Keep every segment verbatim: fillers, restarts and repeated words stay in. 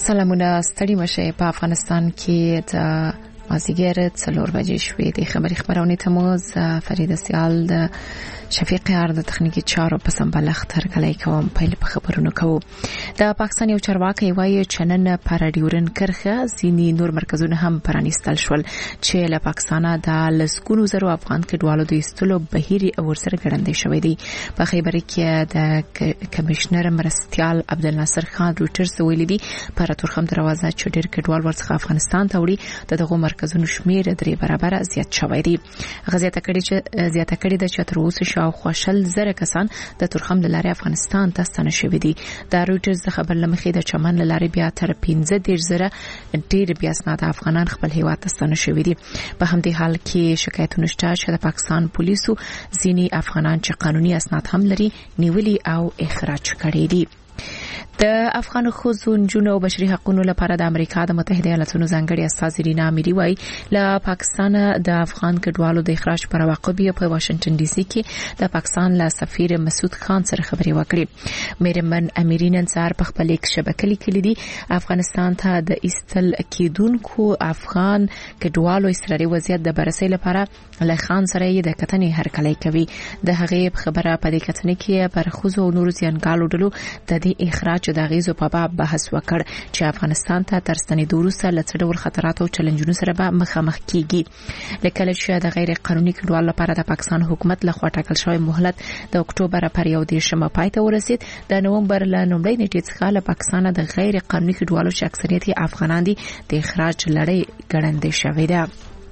سلامونه ستړي مشه. په افغانستان کې د مازیګر څلور بجې شوې د خبري خبرونه تموز فرید سیال د شفیق یار د تخنیکی چارو په سمبلخ ترګلای کوم په په خبرونو کوو. د پاکستان یو چارواکي وایي چنن پر ډیورن کرخه ځینی نور مرکزونه هم پرانیستل شول چې له پاکستانه د لسګونو زرو افغان کډوالو د استلو بهيري او ورسره ګړندې شوې دي. په خبري کې د کمشنر مرستيال عبدالناصر خان روټرز ویلي دي پر ترخم دروازه چې ډېر کډوال ورڅخه افغانستان ته وړي دغه مرکزونو شمیر درې برابر زیات شوی دی. غزيته کړي چې زیاته کړي د چتروس او خوشل زره کسان د ترخم لارې افغانستان ته ستنه شوي دي. د روټرز د خبر لمخې د چمن لارې بیا تر پنځه دېرش زره ډېر بیا اسناد افغانان خپل هیواد ته ستنه شوي دي. په همدې حال کې شکایتونه شته چې د پاکستان پولیسو ځینی افغانان چې قانوني اسناد هم لري نیولي او اخراج کړي دي. د افغان ښځو نجونو او بشري حقوقو لپاره د امریکا د متحده ایالاتونو ځانګړي استاذ رینا امیری وايي له پاکستان د افغان کډوالو د اخراج پر واقعي په واشنگټن ډي سي کې د پاکستان له سفیر مسعود خان سره خبرې وکړې. میرمن امیری نن سهار په خپل یک شبکې لیکلي دي افغانستان ته د ایستل کېدونکو افغان کډوالو اصراري وضعیت د بررسي لپاره له خان سره د کتنې هرکلی کوي. د هغې خبره په دې کتنې کې پر ښځو او نورو ځانګړو ډلو د دې اخراج د غیزو په باب بحث وکړ چې افغانستان ته تر ستنېدو وروسته له څه ډول خطراتو او چیلنجونو سره به مخامخ کیږي. لکه چې د غیر قانوني کډوالو لپاره د پاکستان حکومت لخوا ټاکل شوی مهلت د اکتوبر پر یو دیرشمه پای ته ورسید. د نومبر له لومړۍ نیټې څخه له پاکستان د غیر قانوني کډوالو چې اکثریت افغانان دي د اخراج لړۍ ګړندې شوې ده.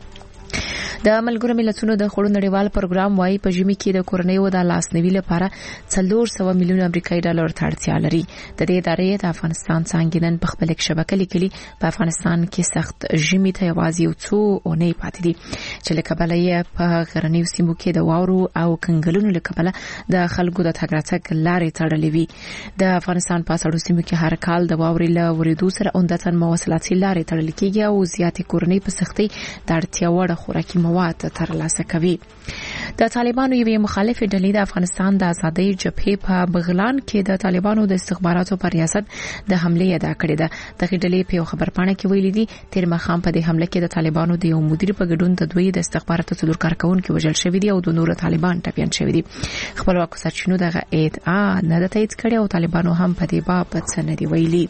د ملګرو ملتونو د خړو نړیوال پروګرام وايي په ژمي کې د کورنیو د لاسنیوي لپاره څلور سوه میلیون امریکایي ډالر ته اړتیا لري. د دې ادارې د افغانستان څنګه نن په خپل شبکې لیکلي په افغانستان کې سخت ژمي ته یوازې یو څو اونۍ پاتې دي چې له کبله یې په غرنیو سیمو کې د واورو او کنګلونو له کبله د خلکو د تګ راتګ لارې تړلې وي. د افغانستان په سړو سیمو کې هر کال د واورې له ورېدو سره عمدتاً مواصلاتي لارې تړل کېږي او زیاتې کورنۍ په سختۍ د اړتیا وړ خوراکي مواد ترلاسه کوي. د طالبانو یوې مخالفه ډلې د افغانستان د ازادۍ جبهې په بغلان کې د طالبانو د استخباراتو پر ریاست د حمله ادا کړې ده. دغه ډلې په خبرپاڼه کې ویلي دي تیر مخام په دې حمله کې د طالبانو د یو مدیر په ګډون د دوی د استخباراتو څلور کارکونکو وژل شوی دي او د نور طالبان ټپيان شوی دي. خپلواکو سرچینو دغه ادعا نه ده تایید کړې او طالبانو هم په دې باب څه نه دی ویلي.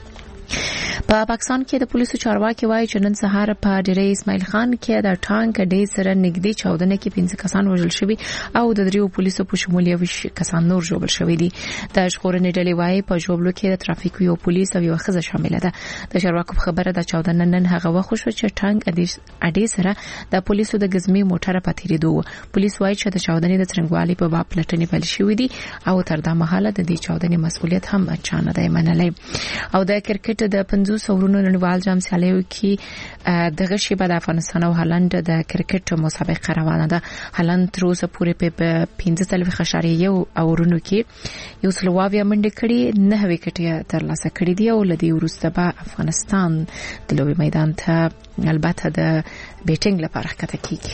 په پاکستان کې د پولیسو چارواکي وایي چې نن سهار په ډیری اسماعیل خان کې د ټانک ډې سره نږدې چاودنه کې پنځه کسان وژل شوي او د دریو پولیسو په شمول یو کسان نور ژوبل شوي دي. د ژغورنې ډلې وایي په ژوبلو کې د ترافیک یو پولیس او یو ښځه شامل ده. د چارواکو په خبره د چاودنه نن هغه وخت شو چې ټانک اډې سره د پولیسو د غزمي موټر په تیریدو. پولیس وایي چې د چاودنې د څرنګوالي په باب پلټنې پیل شوې دي او تر دا مهاله د دې چاودنې مسؤلیت هم اچا نه دی منلی. او د کرکټ د پنځوس اورونو نړیوال جام سیالیو کې دغه شیبه د افغانستان او هالند د کرکټ مسابقه روانه ده. هالند تر اوسه پورې په پنځه څلوېښت اعشاریه یو اورونو کې یو سل اویا منډې کړي، نه وکټ ترلاسه کړي دي او لدی وروسته به افغانستان د لوبي میدان ته البته د بیټینګ لپاره ښکته کیږي.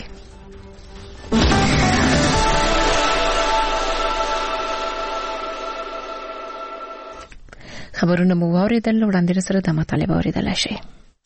خبرونه مو واوریدل، وړاندې سره د مطالبه اوریدل شي.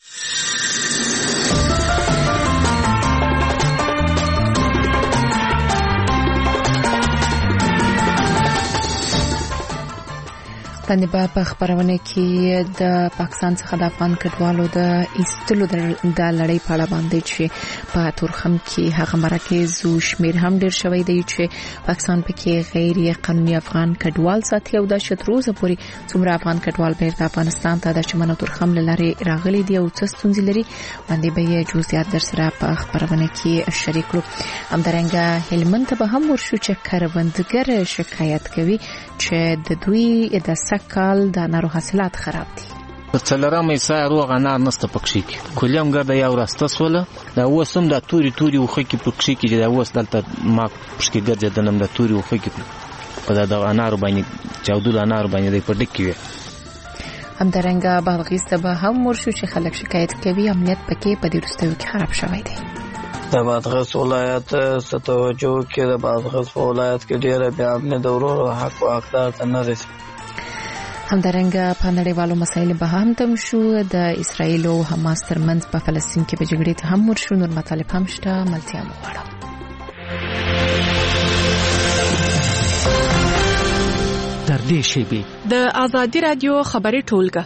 باندې په خبرونه کې د پاکستان څخه د افغان کډوالو د ایستلو د لړۍ په اړه باندې چې په تورخم کې هغه مراکز او شمیر هم ډیر شوی دی چې پاکستان پکې غیر قانوني افغان کډوال ساتي او د شتروزه پوری څومره افغان کډوال بیرته افغانستان ته د چمن او تورخم لارې راغلي دي او څه ستونزې لري باندې به یې جزئیات در سره په خبرونه کې شریک کړو. همدارنګه هلمند ته به هم ورشو چې کاروندګر شکایت کوي چې د دوی د کال د نارو حاصلات خراب دي. څلرمه یې روغ انار نسته پکښې کې کلیم ګرده یو راسته سوله دا اوس هم د توري توري وخه کې پکښې کې دا اوس دلته ما پښکې ګرځېدلم د توري وخه کې په د انارو باندې چاودل انارو باندې د پټک کې. همدارنګه بادغیس ته به هم ورشو چې خلک شکایت کوي امنیت پکې په دې وروستیو کې خراب شوی دی. د بادغیس ولایت ستوجو کې د بادغیس ولایت کې ډېره بې امني د ورور حق او حقدار ته نه رسي. همدارنګه په نړیوالو مسایلو به هم تم شو. د اسرایل او حماس ترمنځ په فلسطین کې به جګړې ته هم ورشو. نور مطالب هم شته، ملتیا مو غواړم. تر دې شیبې د آزادي رادیو خبري ټولګه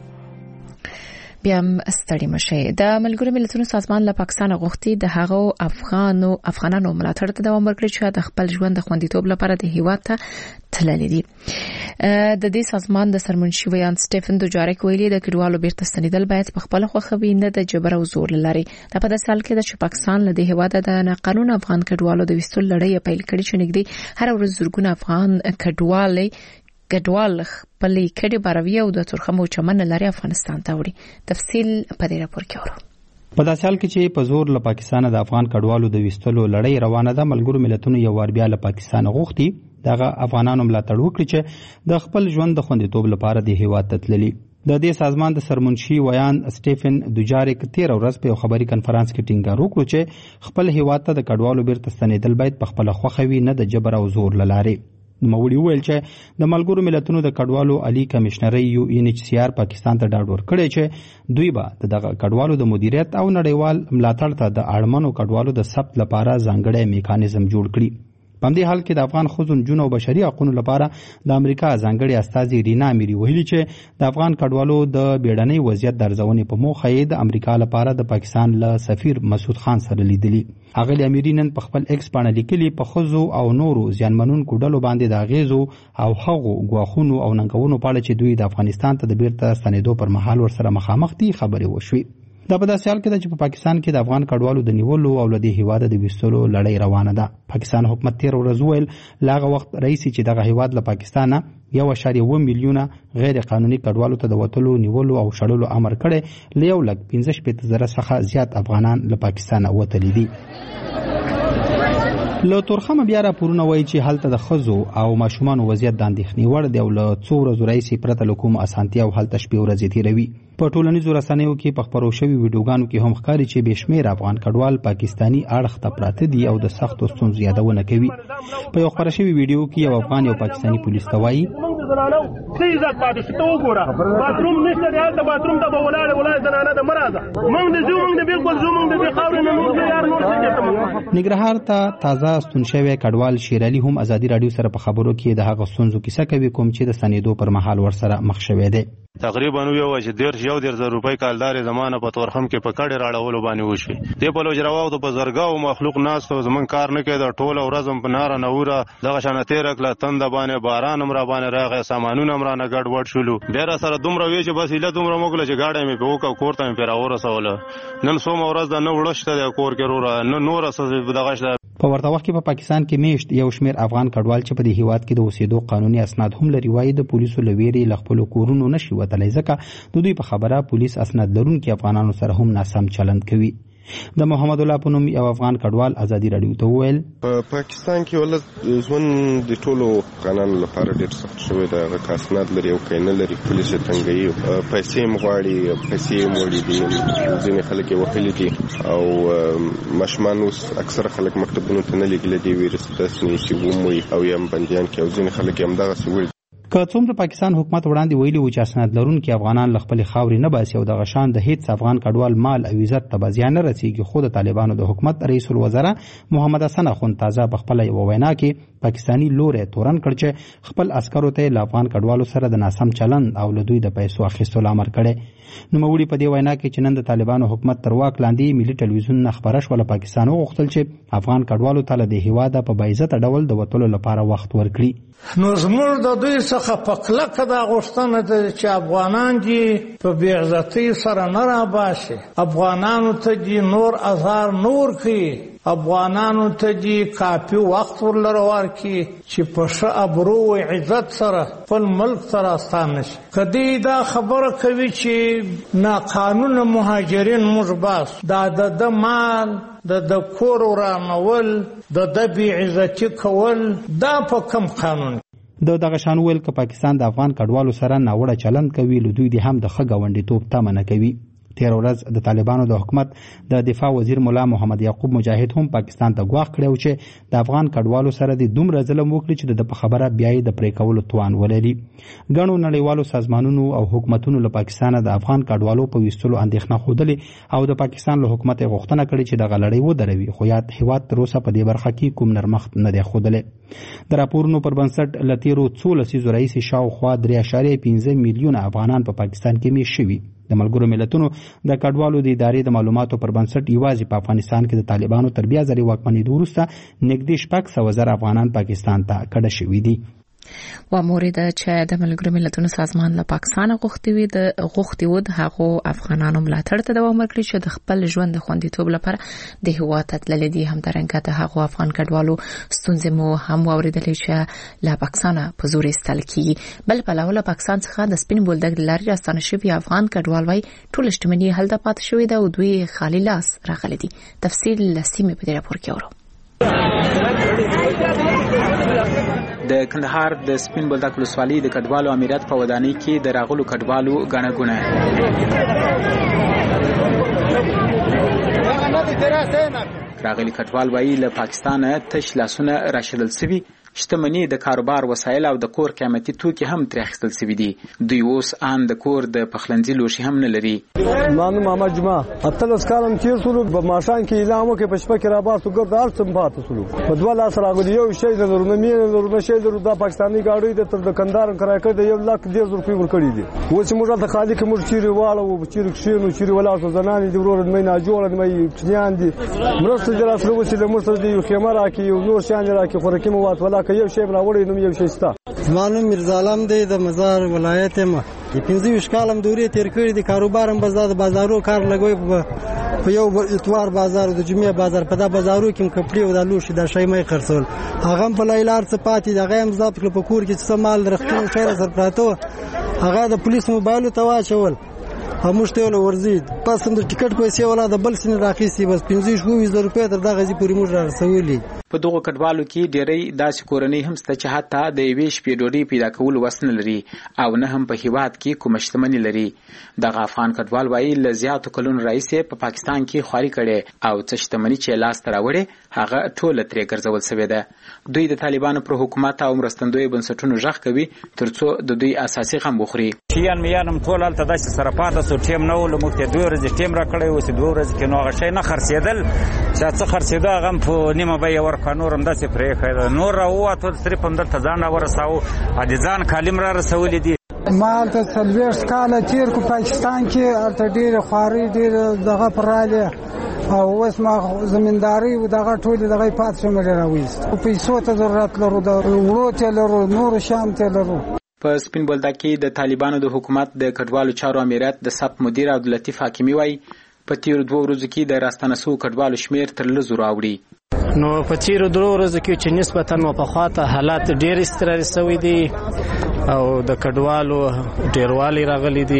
بیا هم ستړي مشي. د ملګرو ملتونو سازمان له پاکستان غوښتي د هغو افغانو افغانانو ملاتړ ته دوام ورکړي چې د خپل ژوند د خوندیتوب لپاره د هیواد ته تللي دي. د دې سازمان د سرمنشي ویان سټیفن دوجاریک ویلي د کډوالو بیرته ستنیدل باید په خپل خوښوي، نه د جبر او زور لري. دا په داسې حال کې چې پاکستان له دې هیواد د ناقانونه افغان کډوالو د وستل لړۍ پیل کړي چې نږدې هر ورځ زرګونه افغان کډوالي کډوال خپل کډي باروي او د ترخم او چمن لري افغانستان ته وړي. تفصیل په دې راپور کې اورو. په داسې حال کې چې په زور له پاکستان د افغان کډوالو د وستلو لړۍ روانه ده، ملګرو ملتونو یو وار بیا له پاکستان غوښتي دغه افغانانو ملاتړ وکړي چې د خپل ژوند د خوندیتوب لپاره د هیواد ته تللي. د دې سازمان د سرمنشي ویان سټیفن دوجاریک تیر ورځ په خبري کانفرنس کې ټینګار وکړ چې خپل هیواد ته د کډوالو بیرته ستنیدل باید په خپل خوښوي، نه د جبر او زور لاري. نوموړي وویل چې د ملګرو ملتونو د کډوالو عالی کمشنري یو ان ایچ سی آر پاکستان ته ډاډ ورکړی چې دوی به دغه کډوالو د مدیریت او نړیوال ملاتړ ته د اړمنو کډوالو د ثبت لپاره ځانګړی میکانیزم جوړ کړي. په دې حال کې د افغان ښځو نجونو او بشري حقوقو لپاره د امریکا ځانګړي استازي رینا اميري ویلي چې د افغان کډوالو د بیړنۍ وضعیت د ارزونې په موخه یې د امریکا لپاره د پاکستان له سفیر مسعود خان سره لیدلي. هغه اميري نن په خپل ایکس باندې لیکلي په ښځو او نورو ځانمنونکو ډلو باندې د غیزو او هغو غواخونو او ننګونو په اړه چې دوی د افغانستان ته د بیرته ستنېدو پر مهال ورسره مخامخ دي خبرې وشوي. دا په داسې حال کې ده چې په پاکستان کې د افغان کډوالو د نیولو او له دې هیواده د وستلو لړۍ روانه ده. پاکستان حکومت تیر ورځ ویل لاغه وخت رئیسي چې دغه هیواد له پاکستانه یو اشاریه اووه میلیونه غیر قانوني کډوالو ته د وتلو نیولو او شړلو امر کړی، له یو لک پنځه شپېته زره څخه زیات افغانان له پاکستانه وتلي دي. له تورخمه بیا راپورونه وایي چې هلته د ښځو او ماشومانو وضعیت د اندېښنې وړ دی او له څو ورځو راهیسې پرته له کومو اسانتیاوو هلته شپې ورځې تېروي. په ټولنیزو رسنیو کې په خپرو شوي ویډیوګانو کې هم ښکاري چې بې شمېره افغان کډوال پاکستاني اړخ ته پراته دي او د سختو ستونزو یادونه کوي. په یو خپره شوي ویډیو کې یو افغان یو پاکستاني پولیس ته وایي زنانو څه عزت پاتې شي، ته وګوره باتروم نشته دی، هلته باتروم ته به ولاړې ولاړې زنانه ده، مه راځه، موږ د ځو موږ د بلکل ځو موږ د دې خاورې نه موږ یار نور څه کوو. ننګرهار ته تازه ستون شوی کډوال شیر علي هم ازادي راډیو سره په خبرو کې د هغه ستونزو کیسه کوي کوم چې د ستنېدو پر مهال ورسره مخ شوی دی. تقریبا یو چې دېرش یو دېرش زره روپۍ کالدارې زمانه په تورخم کې په کډې راړولو باندې وشوې. دې په لوجراوغ په زرګاو مخلوق ناست او زمونږ کار نه کېده، ټوله ورځ په ناره نوره دغه شانه تېره کړه، تنده باندې باران هم را باندې راغی، سامانونه هم رانه ګډ وډ شولو. بیا را سره دومره وې چې بس هیله دومره مو کړله چې ګاډی مې پې وکړه، کور ته مې پې راورسوله. نن څومره ورځ ده نه وړه شته دی کور کې وروره، نه نوره څه دغه شته. په ورته وخت کې په پاکستان کې میشت یو شمېر افغان کډوال چې په دې هیواد کې د اوسېدو قانوني اسناد هم لري وایي د پولیسو له ویرې له خپلو کورونو نشي وتلی، ځکه د دوی په خبره پولیس اسناد لرونکي افغانانو سره هم ناسم چلند کوي. د محمد الله په نوم یو افغان کډوال ازادي راډیو ته وویل په پاکستان کې ولې ژوند د ټولو افغانانو لپاره ډېر سخت شوی دی. هغه که اسناد لري او که نه لري پولیس یې تنګوي، پیسې یې غواړي، پیسې یې وړي دي، ځینې خلک یې وهلي دي او ماشومان اوس اکثره خلک مکتبونو ته نه لېږلي دي، ویرې داسې نیسي وموي او یا هم بندیان کې او ځینې خلک یې همدغسې وړي. که څومره پاکستان حکومت وړاندې ویلي و چې اسناد لرونکي افغانان له خپلې خاورې نه باسي او دغه شان د هیڅ افغان کډوال مال او عزت ته به زیان نه رسېږي، خو د طالبانو د حکومت رئیس الوزرا محمد حسن اخوند تازه په خپله یوه وینا کې پاکستاني لوری تورن کړ چې خپل عسکرو ته له افغان کډوالو سره د ناسم چلند او له دوی د پیسو اخیستلو امر کړی. نوموړي په دې وینا کې چې نن د طالبانو حکومت تر واک لاندې ملي ټلویزیون نه خبره شوه، له پاکستان وغوښتل چې افغان کډوالو ته له دې هیواده په باعزته ډول د وتلو لپاره وخت ورکړي. نو زموږ د دوی څخه په کلکه دا غوښتنه ده چې افغانان دې په بې عزتۍ سره نه راباسي، افغانانو ته دې نور ازار نه ورکوي، افغانانو ته دې کافي وخت ورلره ورکړي چې په ښه ابرو و عزت سره خپل ملک ته راستانه شي. که دوی دا خبره کوي چې ناقانونه مهاجرین موږ باسو، دا د ده مال د د کور ورانول، د د بې عزتي کول، دا په کم قانون د دغه شان ویل که پاکستان د افغان کډوالو سره ناوړه چلند کوي، له دوی دې هم د ښه ګاونډیتوب تمه نه کوي. تیر ورځ د طالبانو د حکومت د دفاع وزیر مولا محمد یعقوب مجاهد هم پاکستان ته غواخ کړو چې د افغان کډوالو سره د دومره ظلم وکړي چې د خبره بیا د پرې کولو توان ولري. ګڼو نړیوالو سازمانونو او حکومتونو له پاکستان د افغان کډوالو په ویستلو اندېښنه خوده او د پاکستان له حکومت غوښتنه کړې چې د غلړۍ ودروي، خو یاد هیواد تر اوسه په دې برخه کې کوم نرمښت نه دی ښودلی. د راپورونو پر بنسټ له تیرو څو لسیزو راهیسې شاوخوا درې اعشاریه پنځه میلیونه افغانان په پاکستان کې میشت شوي. د ملګرو ملتونو د کډوالو د ادارې د معلوماتو پر بنسټ یوازې په افغانستان کې د طالبانو تر بیا ځلې واکمنېدو وروسته نږدې شپږ سوه زره افغانان پاکستان ته کډه شوي دي. و مورد چې د ملګرو ملتونو سازمان له پاکستان غوښتي وي د غوښتي و د هغو افغانانو ملاتړ ته دوام ورکړي چې د خپل ژوند د خوندیتوب لپاره د هیواد ته تللي دي. همدارنګه د هغو افغان کډوالو ستونزې مو هم واورېدلې چې له پاکستانه په زور ایستل کیږي. بل پلوه له پاکستان څخه د سپین بولدک د لارې راستانه شوي افغان کډوال وایي ټوله شتمني هلته پاتې شوې ده او دوی خالي لاس راغلي دي. تفصیل له سیمې په دې راپور کې اورو. د کندهار د سپین بولدک ولسوالۍ د کډوالو امریت په ودانۍ کې د راغلو کډوالو ګڼه ګوڼه. راغلي کډوال وایي له پاکستانه تش لاسونه راشدل سوي، شتمني د کاروبار وسایل او د کور قیمتي توکي هم ترې اخیستل سوي دي. دوی اوس ان د کور د پخلنځي لوښي هم نه لري. مانو محمد جمعه اتلس کالم تیر سولو په ماشان کې اعلان وکړ په شپه کې را باسو ګرد هر څه پاتې سولو په دوه لاس راغلی یو شی د نورو نه نورو شی درو د پاکستاني گاډي د تر دکاندار کرای کړ د یو لاک ډیر روپۍ ورکړي دي. اوس موږ ته خالي کې موږ چیرې واړو او چیرې کښینو چیرې ولاړو زنانې د ورور مې نه جوړ مې چنيان دي مرسته جلا سره وسی د مرسته دی خیمه راکې یو نور شان راکې خوراکي مواد ولا کې یو شی راوړي نو یو شی ستا. زمانو مرزا علم دی د مزار ولایت ما پنځه ویشت کالم دورې تیر کړی دي. کاروبارم بازار بازارو کار لګوي په یو اتوار بازار د جمعې بازار په دا بازارو کې کپړې او د لوښي د شی مې خرڅول هغه په لایلار څه پاتې دغه هم ضبط کړ په کور کې څه مال درختونو شهر سره پراته هغه د پولیس موبایل ته واچول همشته له ورزید پس هم د ټیکټ پیسې ولا د بل سن راخیسي بس پنځه شپږ روپۍ تر دغه ځي پوری موږ رسولي. په دغه کډوالو کې ډېرې داسې کورنۍ هم شته چې حتی د یوې شپې ډوډۍ پیدا کول وس نه لري او نه هم په هیواد کې کومه شتمني لري. دغه افغان کډوال وایي له زیاتو کلونو راهیسې په پاکستان کې خواري کړې او څه شتمني چې لاس ته راوړې هغه ټوله ترې ګرځول سوې ده. دوی د طالبانو پر حکومت او مرستندویو بنسټونو غږ کوي ترڅو د دوی اساسي غم وخوري. شیان میانم ټول هلته داسې سره پاته سو ټیم نه ول موږ ته دوه ورځې ټیم را کړی اوس دوه ورځې کې نو هغه شی نه خرڅېدل چې څه خرڅېده هغه هم په نیمه بیه ورکړه نور هم داسې پرېښی نور راووتل صرف همدلته ځان راورساوه د ځان کالم را رسولي دي. ما هلته څلوېښت کاله تېر کړو پاکستان کې هلته ډېرې خوارۍ ډېرې دغه پر رالې او اوس ما زمیندارۍ دغه ټولې دغه یې پاتې شوم ډېر راویست پیسو ته ضرورت لرو د وړو ته لرو نورو شیانو ته لرو. په سپین بولدک کې د طالبانو د حکومت د کډوالو چارو امریت د سب مدیر عبداللطیف حکیمي وایي په تیرو دوه ورځو کې د راستانه سوو کډوالو شمیر تر لسو راوړي. نو په تیرو دوه ورځو کې چې نسبتا مو په خواته حالات ډېر استقراري شوي دي او د کډوالو ډېروالی راغلی دي.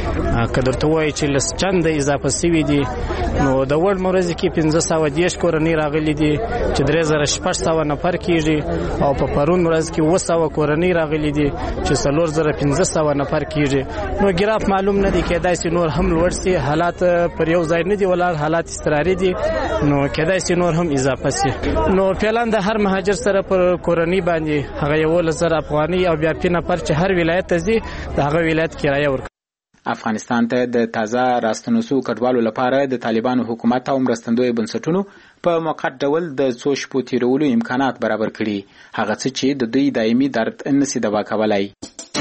که درته ووایي چې لس چنده اضافه شوي دي نو د وړ ورځې کې پنځه سوه دېرش کورنۍ راغلي دي چې درې زره شپږ سوه نفر کېږي او په پرون ورځ کې اووه سوه کورنۍ راغلي دي چې څلور زره پنځه سوه نفر کېږي. نو ګراف معلوم نه دی کېدای شي نور هم لوړ شي. حالات پر یو ځای نه دي ولاړ حالات استقراري دي نو کېدای شي نور هم اضافه شي. نو فعلا د هر مهاجر سره پر کورنۍ باندې هغه یولس زره افغانۍ او بیا پنځه نفر چې هر ولایت ته ځي د هغه ولایت کرایه ورکوي. افغانستان ته د تازه راستنو شوو کډوالو لپاره د طالبانو حکومت او مرستندویو بنسټونو په موقت ډول د څو شپو تیرولو امکانات برابر کړي هغه څه چې د دوی دایمي درد نشي دوا کولای.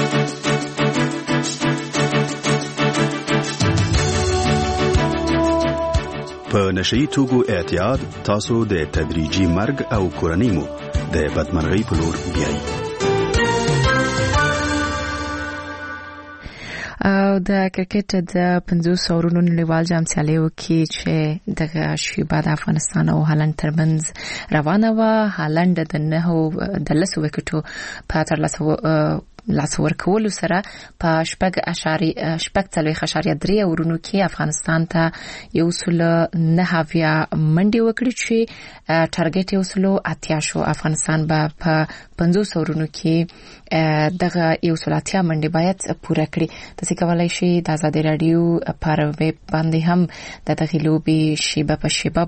په نشئی توګو اعتیاد تاسو د تدریجي مرګ او کورنۍ مو د بدمرغۍ په لور بیایي. او د کرکټ د پنځوس اورونو نړیوال جام سیالیو کې چې دغه شیبه د افغانستان او هالند ترمنځ روانه وه. هالند د نهو د لسو وکټو په ترلاسه لاس ورکولو سره په شپږ اشاریه شپږ څلوېښت اشاریه درې اورونو کې افغانستان ته یو سل نه اویا منډې وکړې چې ټارګټ یو سل اتیا شو. افغانستان به په پنځوس اورونو کې دغه یو سل اتیا منډې باید پوره کړي. تاسو کولای شئ د آزادۍ رادیو پر ویب باندې هم د دغه لوبي شیبه په شیبه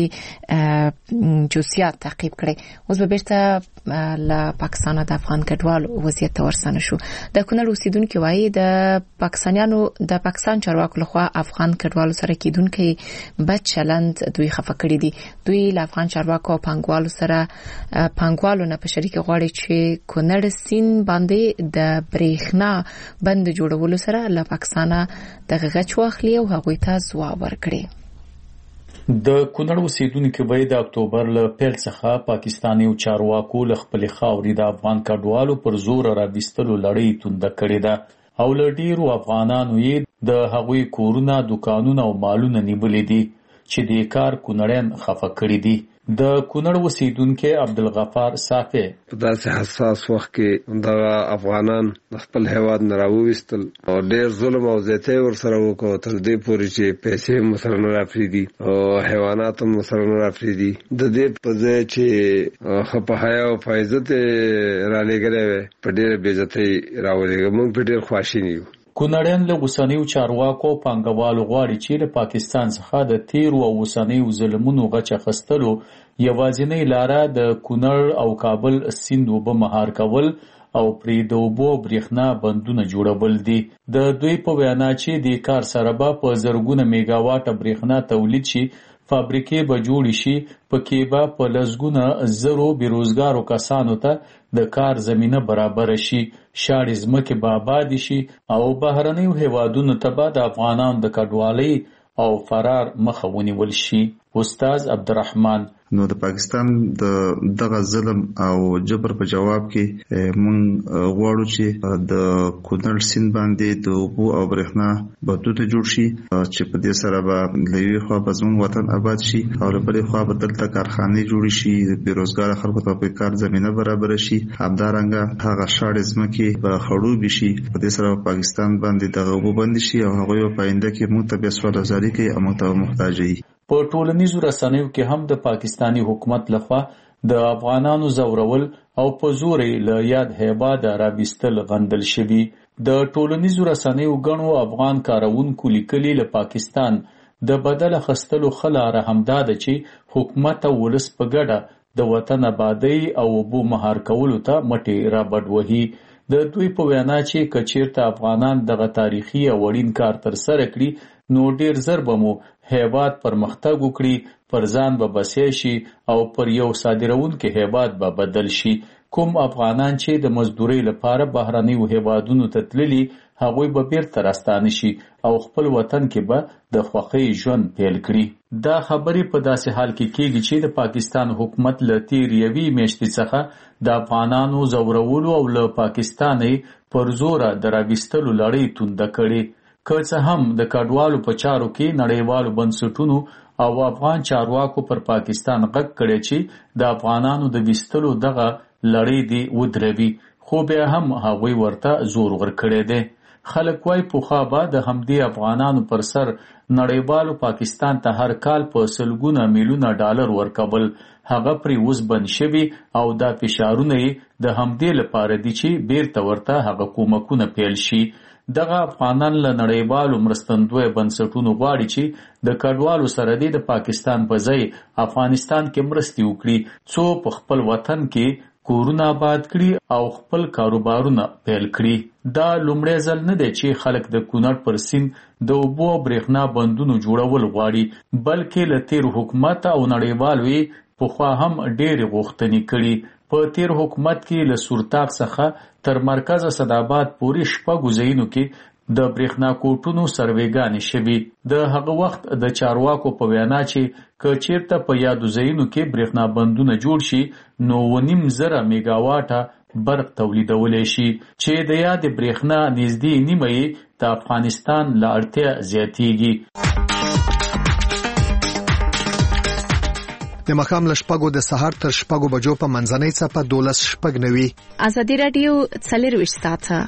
باندې جزئیات تعقیب کړئ. اوس به بیرته له پاکستان د افغان کډوالو وضعیت ته ورسنه شو. د کونړ اوسیدونکو وایي د پاکستانیانو د پاکستان چارواکو لخوا افغان کډوالو سره کېدونکي بد چلند دوی خفه کړی دي. دوی له افغان چارواکو او پنګوالو سره پنګوالو نه په شریک غواړي چې کونړ سین باندې د برېښنا بند جوړولو سره له پاکستانه د غچ واخلي او هغوی ته ځواب ورکړي. د کونړ اوسیدونکو وایي د اکتوبر له پیل څخه پاکستاني چارواکو له خپل خاورې د افغان کډوالو پر زور راوستلو لړۍ توند کړې ده او له ډیرو افغانانو یې د هغوی کورونه، دکانونه او مالونه نیولې دي چې د کار کونړیان خفه کړي دي. د کونړ اوسیدونکو عبدالغفار صافی په داسې حساس وخت کې د افغانان د خپل هیواد نه راوویستل او ډېر ظلم او زیاتی ورسره وکړو تر دې پورې چې پیسې هم ورسره نه راپرېږدي او حیوانات هم ورسره نه راپرېږدي. د دې په ځای چې ښه په حیا او په عزت یې رالېږلی وی په ډېره بې عزتۍ راولېږه. موږ پرې ډېر خواشیني یو. کونړیان له اوسنیو چارواکو پانګوالو غواړي چې له پاکستان څخه د تیرو او اوسنیو ظلمونو غچ اخیستلو یوازینۍ لاره د کونړ او کابل سیند اوبه مهار کول او پرې د اوبو برېښنا بندونه جوړول دي. د دوی په وینا چې د کار سره به په زرګونه میګاواټه برېښنا تولید شي، فابریکې به جوړې شي، پکې به په لسګونه زرو بیروزګارو کسانو ته د کار زمینه برابر شي، شاړې ځمکې به آباد شي او بهرنیو هیوادونو ته به د افغانانو د کډوالۍ او فرار مخه ونیول شي. استاد عبدالرحمن نو د پاکستان د دغه ظلم او جبر په جواب کې مونږ غواړو چې د کونړ سیند باندې د اوبو او برېښنا بندونه جوړ شي چې په دې سره به له یوې خوا به زموږ وطن آباد شي او له بلې خوا به دلته کارخانې جوړې شي، د بېروزګاره خلکو ته په کار زمینه برابره شي. همدارنګه هغه شاړې ځمکې به خړوبې شي، په دې سره به پاکستان باندې دغه اوبه بندې شي او هغوی به په آینده کې مونږ ته بیا سوداګري کوي او مونږ ته محتاج وي. په ټولنیزو رسنیو کې هم د پاکستاني حکومت لخوا د افغانانو زورول او په زور له یاد هیواده راوستل غندل شوي. د ټولنیزو رسنیو غنو افغان کارونکو لیکلي له پاکستان د بدل اخیستلو ښه لاره همدا ده چې حکومت او ولس په ګډه د وطن آبادۍ او اوبو مهار کولو ته مټې رابډ وهي. د دوی په وینا چې که چیرته افغانان دغه تاریخي او اړین کار ترسره کړي نو ډیر زر به مو هیواد پرمختګ وکړي، پر ځان به بسیا شي او پر یو صادروونکي هیواد به بدل شي. کوم افغانان چې د مزدورۍ لپاره بهرنیو هیوادونو ته تللي هغوی به بیرته راستانه شي او خپل وطن کې به د خوښۍ ژوند پیل کړي. دا خبرې په داسې حال کې کېږي چې د پاکستان حکومت له تېرې یوې میاشتې څخه د افغانانو زورولو او له پاکستانه پر زوره د راوستلو لړۍ تونده کړې. که څه هم د کډوالو په چارو کې نړیوالو بنسټونو او افغان چارواکو پر پاکستان غږ کړی چې د افغانانو د ویستلو دغه لړۍ دې ودروي، خو بیا هم هغوی ورته زور ورکړی دی. خلک وایي پخوا به د همدې افغانانو پر سر نړیوالو پاکستان ته هر کال په سلګونه میلیونه ډالر ورکول، هغه پرې اوس بند شوي او دا فشارونه یې د همدې لپاره دي چې بیرته ورته هغه کومکونه پیل شي. دغه افغانان له نړیوالو مرستندوی بنسټونو غواړي چې د کډوالو سره د پاکستان په ځای افغانستان کې مرستې وکړي، څو په خپل وطن کې کورونه آباد کړي او خپل کاروبارونه پیل کړي. دا لومړی ځل نه دی چې خلک د کونړ پر سیند د اوبو او برېښنا بندونو جوړول غواړي، بلکې له تیر حکومت او نړیوالو یې پخوا هم ډېرې غوښتنې کړي. په تیر حکومت کې له سورتاق څخه تر مرکز صداباد پورې شپږو ځایونو کې د برېښنا کوټونو سروېګانې شوي. د هغه وخت د چارواکو په وینا چې که چیرته په یادو ځایونو کې برېښنا بندونه جوړ شي نو ونیم زره میګاواټه برق تولیدولی شي، چې د یاد برېښنا نږدې نیمه یې د افغانستان له اړتیا زیاتیږي. د مخام له شپږو د سهار تر شپږو بجو په منځنۍ څپه دولس شپږ نوي. ازادي راډیو څلرویشت ساعته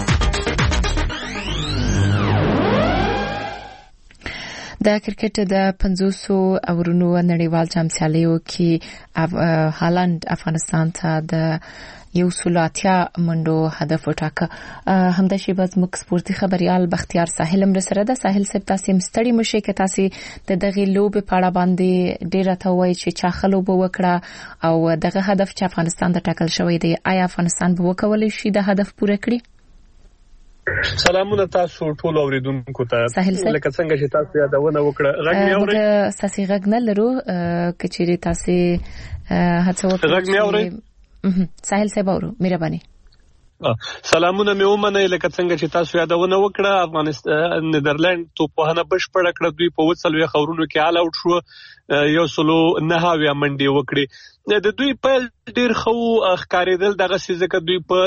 د کرکټ د پنځوسو اورونو نړیوال جام سیالیو کې هالند افغانستان ته د یو سلاتیا منډو هدف وټاکه. همدا شیبه زموږ سپورتي خبريال بختیار ساحل هم سره ده. ساحل صاحب تاسو مستړی مشه کې تاسو د دغه لوب په اړه باندې ډیره ته وایي چې چا خلوب وکړه او دغه هدف چې افغانستان ته ټاکل شوی دی آیا افغانستان به وکولای شي د هدف پوره کړي؟ سلامونه تاسو ټول اوریدونکو ته. لکه څنګه چې تاسو یادونه وکړه غږ مې اوري د ساسي غږ نه لرو کچېری تاسو هڅه وکړئ غږ مې اوري ساحل صاحب اورو مهرباني. سلامونه مې ومنه لکه څنګه چې تاسو یادونه وکړه افغانستان نیدرلند توپخانه بشپړه کړه دوی په وڅلوي خورونو کې آل اوټ شو یو سلو نه هاویا منډي وکړي د دوی په ډیر خو ښکارېدل دغه سيزه دوی په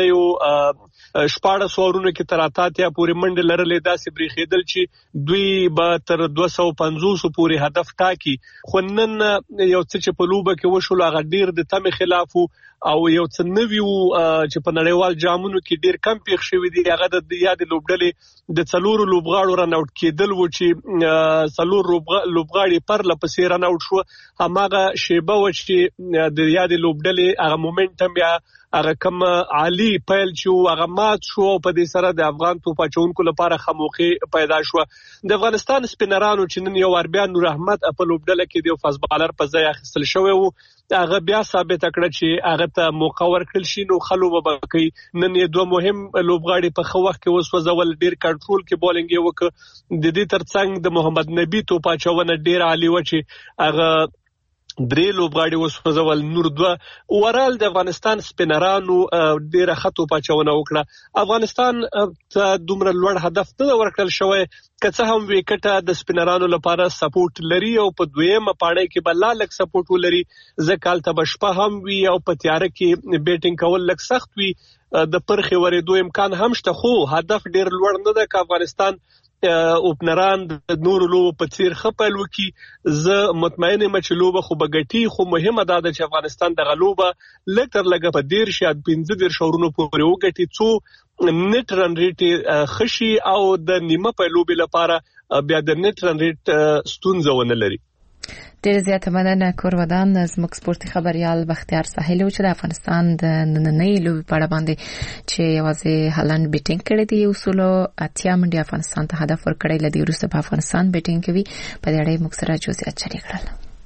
لومړنیو شپاړه سوورونو کې تر اتاتیا پورې منډه لرلې داسې بریخېدل چې دوی به تر دوه سوه پنځوس پورې هدف ټاکي خو نن یو څه چې په لوبه کې وشول هغه ډیر د تم خلاف او یو څه نویو چې په نړیوال جامونو کې ډیر کم پیښ شوی دی هغه د یاد لوبډلې د څلورو لوبغاړو رن اوټ کېدل و چې څلور لوبغاړي پر لپسې رن اوټ شو هماغه شیبه و چې د یاد لوبډلې هغه مومنټم یا هغه کوم عالی پیل چې هغه مات شو په دې سره د افغان توپ اچونکو لپاره خموخي پیدا شو. د افغانستان سپینرانو چې نن یو اربیا نور احمد په لوبډله کې د فاز بالر په ځای اخیستل شوی وو هغه بیا ثابت کړ چې هغه ته موقع ورکړل شي نو خلو به کوي. نن یې دوه مهم لوبغاړي په خو وخت کې وسوځول ډیر کنټرول کې بولینګ یې وکړ د دې ترڅنګ د محمد نبی توپ اچونه ډیر عالی و چې هغه درې لوبغاړي وسوځول نور دوه اورال د افغانستان سپینرانو ډیره خطو پچونه وکړه. افغانستان ته دومره لوړ هدف نه ورکړل شوی که څه هم وکټه د سپینرانو لپاره سپورټ لري او په دویمه پاړۍ کې بل لک سپورټ ولري ځکه تل بشپه هم وی او په تیار کې بیټینګ کول لک سخت وی د پرخي ورېدو امکان هم شته خو هدف ډیر لوړ نه ده ک افغانستان اوپنران د نور لوب په څیر خپل وکي. زه مطمئن یم چې لوب خو بغټي خو مهمه ده چې افغانستان د غلوبه لکتر لګه په ډیر شاد پنځه ډیر شورونو پورې وګټي څو نت رن ریټ خشي او د نیمه په لوب لپاره بیا د نت رن ریټ ستونزه ونه لري. ډیر زیاته مننه کورودان زموږ سپورتي خبريال بختیار ساحل او چې د افغانستان د نننۍ لوبې په اړه باندې چې یوازې هالند بیټینګ کړی دی یو سلو اتیا منډي افغانستان ته هدف ورکړی لدی وروسته په افغانستان بیټینګ کوي په دې اړه موږ سره جزئیات شریک کړل.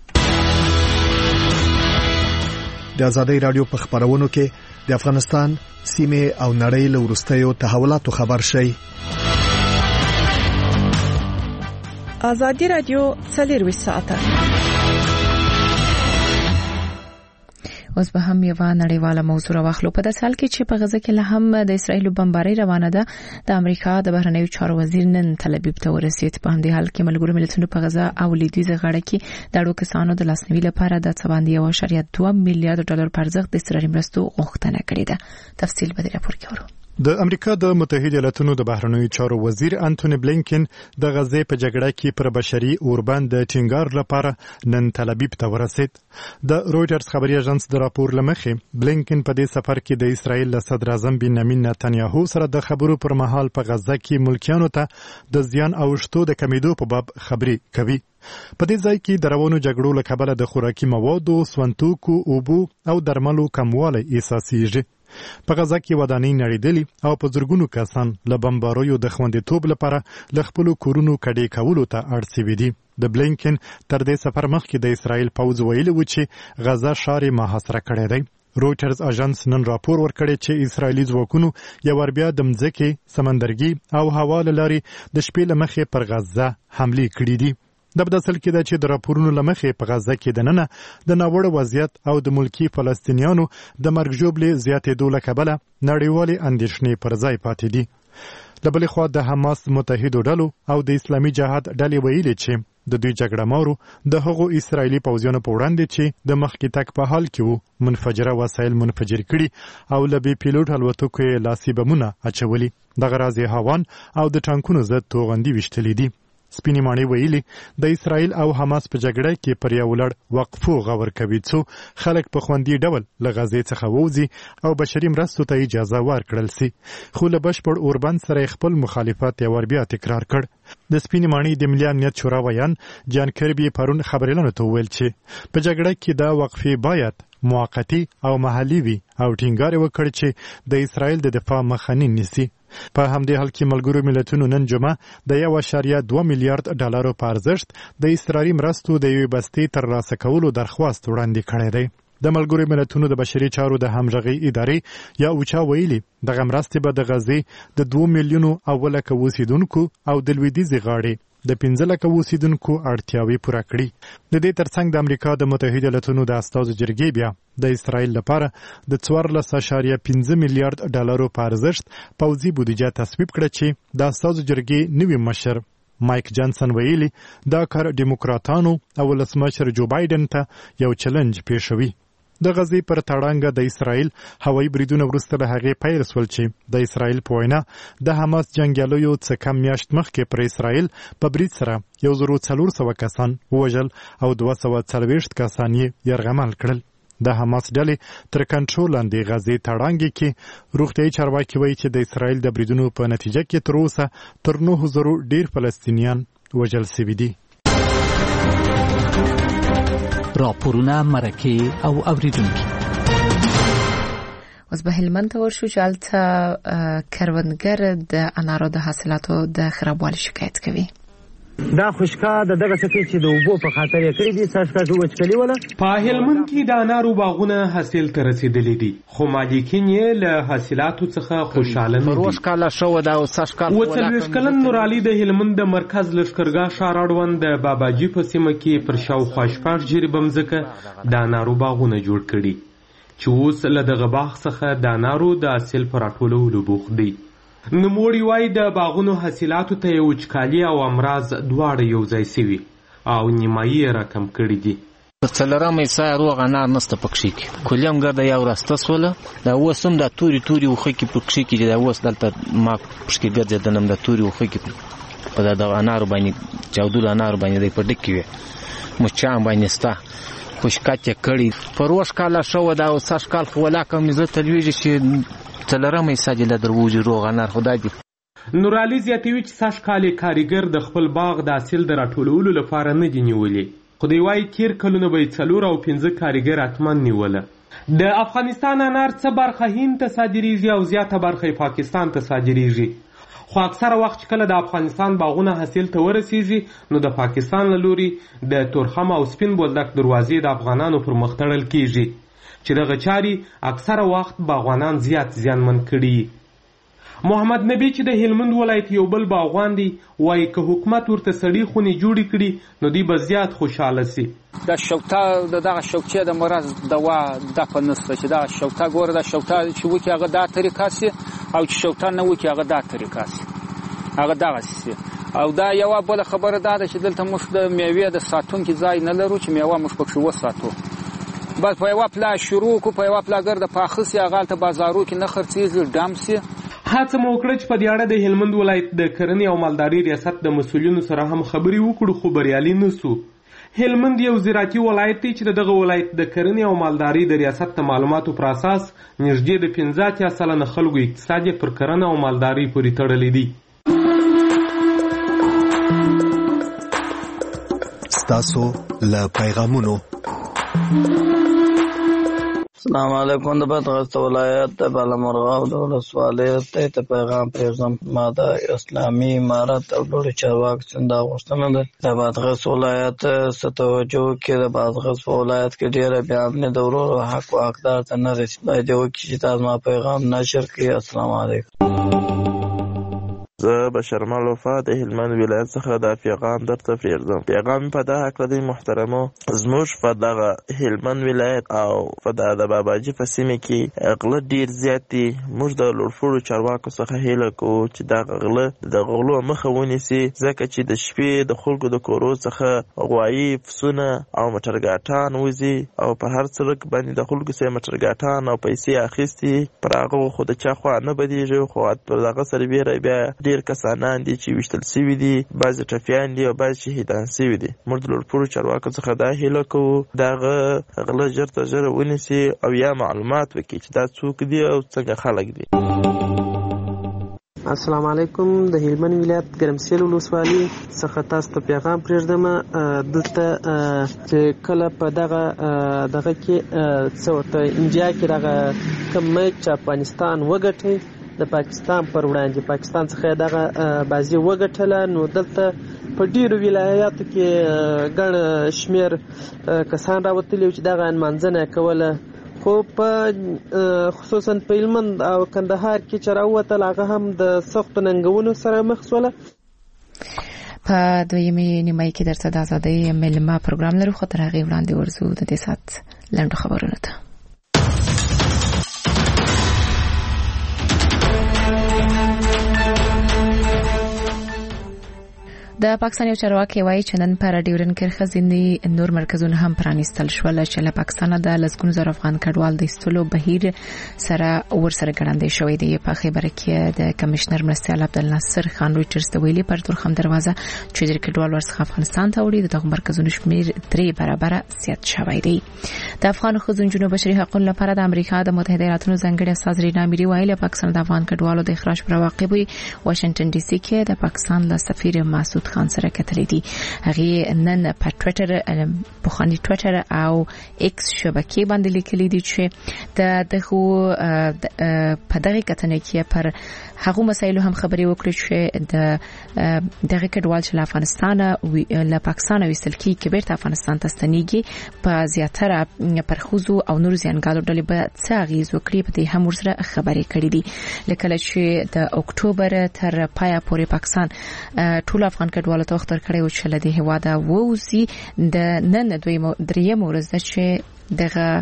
د ازادي رادیو په خبرونو کې د افغانستان سیمه او نړۍ له ورستیو تحولاتو خبر شي. ازادي راډیو څلرویشت ساعته اوس به هم یو نړیواله موضوع واخلو. په داسې حال کې چې په غزه کې له هم د اسرایل بمباري روانه ده د امریکا د بهرنیو چارو وزیر نن تل ابیب ته ورسید. په همدې حال کې ملګرو ملتونو په غزه او لویدیځ غاړه کې د اړو کسانو د لاسنیوي لپاره د څه باندې یو اعشاریه دوه میلیارډ ډالر پر ارزښت د اسرائیل مرستو غوښتنه کړې ده. تفصیل به د راپور کې ورو. د امریکا د متحده ایالاتونو د بهرنیو چارو وزیر انټونی بلینکن د غزې په جګړه کې پر بشري اوربند د ټینګار لپاره نن تل ابیب ته ورسید. د رويټرز خبري اژانس د راپور لمخې بلینکن په دې سفر کې د اسرائیل له صدر اعظم بنیامین نتنیاهو سره د خبرو پر مهال په غزه کې ملکیانو ته د زیان او شتو د کمیدو په باب خبري کوي. په دې ځای کې د روانو جګړو له کبله د خوراکي موادو، سونتوکو، اوبو او درملو کموالی احساسېږي. په غزه کې ودانۍ نړیدلې او په زرګونو کسان له بمباریو د خوندیتوب لپاره له خپلو کورونو کډې کولو ته اړ شوي دي. د بلینکن تر دې سفر مخکې د اسرائیل پوځ ویلي و چې غزه ښار یې محاصره کړی دی. رويټرز اژانس نن راپور ورکړی چې اسرائیلي ځواکونو یو ور بیا د مځکې، سمندرګي او هوا له لارې د شپې له مخې پر غزه حملې کړې دي. د بداسل کې د چې د راپورونو لمخې په غزه کې د ننه د ناوړه وضعیت او د ملکی فلسطینیانو د مرګ ژوبلې زیاتېدو له کبله نړیوالې اندېښنې پر ځای پاتې دي. د بلې خوا د حماس متحدو ډلو او د اسلامي جهاد ډلې ویلي چې د دوی جګړه مارو د هغو اسرائیلي پوځیانو په وړاندې چې د مخکې تک په حال کې وو منفجره وسایل منفجر کړي او له بې پیلوټ الوتکو یې لاسي بمونه اچولي. دغه راز یې هاوان او د ټانکونو ضد توغندي ویشتلي دي. سپینې ماڼۍ ویلي د اسرائیل او حماس په جګړه کې پر یو لړ وقفو غور کوي څو خلک په خوندي ډول له غزې څخه ووځي او بشري مرستو ته اجازه ورکړل سي، خو له بشپړ اوربند سره خپل مخالفت یو ور بیا تکرار کړ. د سپینې ماڼۍ د ملي امنیت شورا ویان جان کربي پرون خبريالانو ته ویل چې په جګړه کې دا وقفې باید موقتی او محلي وي او ټینګار وکړ چې د اسرائیل د دفاع مخه نه نیسي. په همدې حال کې ملګرو ملتونو نن جمعه د یو اشاریه دوه میلیارډ ډالرو په ارزښت د اسرائیلي مرستو د یوې بستې ترلاسه کولو درخواست وړاندې کړی دی. د ملګرو ملتونو د بشري چارو د همغږۍ ادارې یا اوچا ویلي دغه مرستې به د غزې د دوه میلیونو اوله کې اوسیدونکو او د لویدیځې غاړې د پنځه لکه اوسیدونکو اړتیاوې پوره کړي. د دې ترڅنګ د امریکا د متحده ایالاتونو د استازو جرګې بیا د اسرائیل لپاره د څوارلس اشاریه پنځه میلیارډ ډالرو په ارزښت پوځي بودیجه تصویب کړه چې د استازو جرګې نوي مشر مایک جانسن ویلي دا کار ډیموکراتانو او ولسمشر جو بایدن ته یو چلنج پیښوي. د غزې پر تړانګه د اسرائیل هوایي بریدونه وروسته له هغې پیل شول چې د اسرائیل په وینا د حماس جنګیالیو څه کم میاشت مخکې پر اسرائیل په برید سره یو زرو څلور سوه کسان ووژل او دوه سوه څلوېښت کسان یې یرغمل کړل. د حماس ډلې تر کنټرول لاندې غزې تړانګې کې روغتیایي چارواکي وایي چې د اسرائیل د بریدونو په نتیجه کې تر اوسه تر نهو زرو ډیر فلسطینیان وژل سوي دي. راپورونه، مرکې او اوریدونکي. اوس به هلمند ته ورشو چې هلته کروندګر د انارو د حاصلاتو د خرابوالي شکایت کوي. دا خوشکا د دغه څه چې د اوبو په خاطر یې کړی دي ساشکا جو وچکلی ولا په هلمند کې د انارو باغونه حاصل ته رسیدلې دي، خو مالکین یې له حاصلاتو څخه خوشاله نه دي. روش کاله شو دا او ساشکا وڅلوېښت کلن نور علي د هلمند د مرکز لښکرګاه ښار اړوند د باباجي په سیمه کې پر شاوخوا شپږ جریبه مځکه د انارو باغونه جوړ کړي چې اوس له دغه باغ څخه د انارو د حاصل په راټولولو بوخت دی. نوموړي وایي د باغونو حاصلاتو ته یې وچکالي او امراض دواړه یو ځای سوي او نیمایي یې راکم کړي دي. څلورمه یې ساه روغ انار نسته په کښې کې کلیم ګرده یو راسته سوله دا اوس هم دا تورې تورې وښه کې په کښې کې دا اوس دلته ما پښکې ګرځېدلم دا تورې وښه کې په دا د انارو باندې چاودلو انارو باندې دی په ډک کې وې مچان باندې سته خوشکات یې کړي په روش کاله شوه دا او سږ کال خو ولاکه مې زه ته لوېږي چې څلورمه یې ساه دې درووځي روغ انار خدای دې. نور علي زیاتوي چې سږ کال یې کاریګر د خپل باغ د حاصل د راټولولو لپاره نه دي نیولي، خو دی وایي تېر کلونه به یې څلور او پنځه کاریګر حتمن نیوله. د افغانستان انار څه برخه هند ته صادریږي او زیاته برخه یې پاکستان ته صادریږي، خو اکثره وخت چې کله د افغانستان باغونه حاصل ته ورسیږي نو د پاکستان له لوري د تورخم او سپین بولدک دروازې د افغانانو پر مخ تړل کیږي چې دغه چاري اکثره وخت باغوانان زیات زیانمن کړي. محمد نبی چې د هلمند ولایت یو بل باغوان دی وایي که حکومت ورته سړي خونې جوړې کړي نو دوی به زیات خوشحاله سي. د شوکتا دغه شوکچې د مرض دوا دغه نسته چې دا شوکتا ګوره د شوکتا چې وکي هغه دا طریقه سي او چې شوکتا نه وکي هغه دا طریقه سي هغه دغه سي. او دا یو بل خبره ده چې دلته موږ د میوې د ساتونکو ځای نه لرو چې میوه موږ پکې وساتو. بس په یو پلا شروع کو په یو پلا ګرد پاخه سي هغه ته بازارو کې نه خرڅېږي ډام سي. هڅه مو وکړه چې په دې اړه د هلمند ولایت د کرنې او مالدارۍ ریاست د مسؤلینو سره هم خبرې وکړو خو بریالي نه سو. هلمند یو زراعتي ولایت دی چې دغه ولایت د کرنې او مالدارۍ د ریاست د معلوماتو پر اساس نږدې د پنځه اتیا سلنه خلکو اقتصاد پر کرنه او مالدارۍ پورې تړلی دی. ستاسو له پیغامونو السلام علیکم د بدغست ولایت د بالامرغاب د ولسوالۍ ته پیغام پیغام ماده اسلامي امارت او ډول چارواک څنګه غوښتنه ده د بدغست ولایت ستوجو کې د بدغست ولایت کې ډیره بیان نه د ورور حق او حقدار ته نه رسیدي باید یو چې تاسو ما پیغام نشر کړئ. السلام علیکم. زه بشرمل وفا د هلمند ولایت څخه دا پیغام درته پرېږدم. پیغام په دا هکله دی محترمو زموږ په دغه هلمند ولایت او په د باباجي په سیمه کې غله ډیر زیات دي. موږ د لوړپوړو چارواکو څخه هیله کوو چې دغه غله د غلو مخه ونیسي ځکه چې د شپې د خلکو د کورو څخه غوایي پسونه او موټرګاټان وځي او په هر سړک باندې د خلکو څخه موټرګاټان او پیسې اخیستي پر هغه خو د چا خوا نه بدیږي خو په دغه سره بیا ډیر ډیر کسانان دي چې وشتل شوي دي، بعضې ټپیان دي او بعضې شهیدان شوي دي. موږ د لوړپوړو چارواکو څخه دا هیله کوو دغه غله ژر تر ژره ونیسي او یا معلومات وکړي چې دا څوک دي او څنګه خلک دي. السلام علیکم. د هلمند ولایت ګرمسیل ولسوالي څخه تاسو ته پیغام پرېږدم. دلته چې کله په دغه دغه کې څه ورته انډیا کې دغه کوم میچ افغانستان وګټي د پاکستان پر وړاندې، پاکستان څخه دغه بازي وګټله، نو دلته په ډیرو ولایاتو کې ګڼ شمیر کسان راوتلي چې دغه نمانځنه کوله، خو په خصوصا په هلمند او کندهار کې چې راووتل هغه هم د سختو ننګونو سره مخ شوله. په دویمې نیمایي کې درته د ازادۍ مېلمه پروګرام لرو، خو تر هغې وړاندې ورځو د دې ساعت لنډو خبرونو ته. د پاکستان یو چارواکي وایي چې نن پر ډیورن کرښه ځینې نور مرکزونه هم پرانیستل شول چې له پاکستانه د لسګونو زره افغان کډوال د ایستلو بهیر سره ورسره ګړندی شوی دی. په خبره کې د کمشنر مرستیال عبدالناصر خان رویټرز ته ویلي پر تورخم دروازه چې د کډوال ورڅخه افغانستان ته وړي دغه مرکزونو شمیر درې برابره زیات شوی دی. د افغان ښځو بشري حقوقو لپاره د امریکا د متحده ایالاتونو ځانګړي استاذ رینا میری ویلي پاکستان د افغان کډوالو د اخراج پر واقع وي. واشنگټن ډي سي کې د پاکستان د سفیر مسعود خان سره کتلې دي. هغه نن په ټوئیټر په خاني ټوئیټر او ایکس شبکې باندې لیکلي دي چې د دغه په دغه کتنې کې پر هغه مسایلو هم خبرې وکړي چې د دغه کډوال چې له افغانستان له پاکستان ویستل کی کې بیرته افغانستان ته ستنېږي په زیاتره پر خوځو او نور زیانګالو ډلې به څه اغیز وکړي په دې هم ورسره خبرې کړې دي. لکه چې د اکتوبر تر پایا پورې پاکستان ټول افغان کډوالو ته وختر کړی و چې له دې هواده ووزي. د نن دوی دریم ورځ ده چې دغه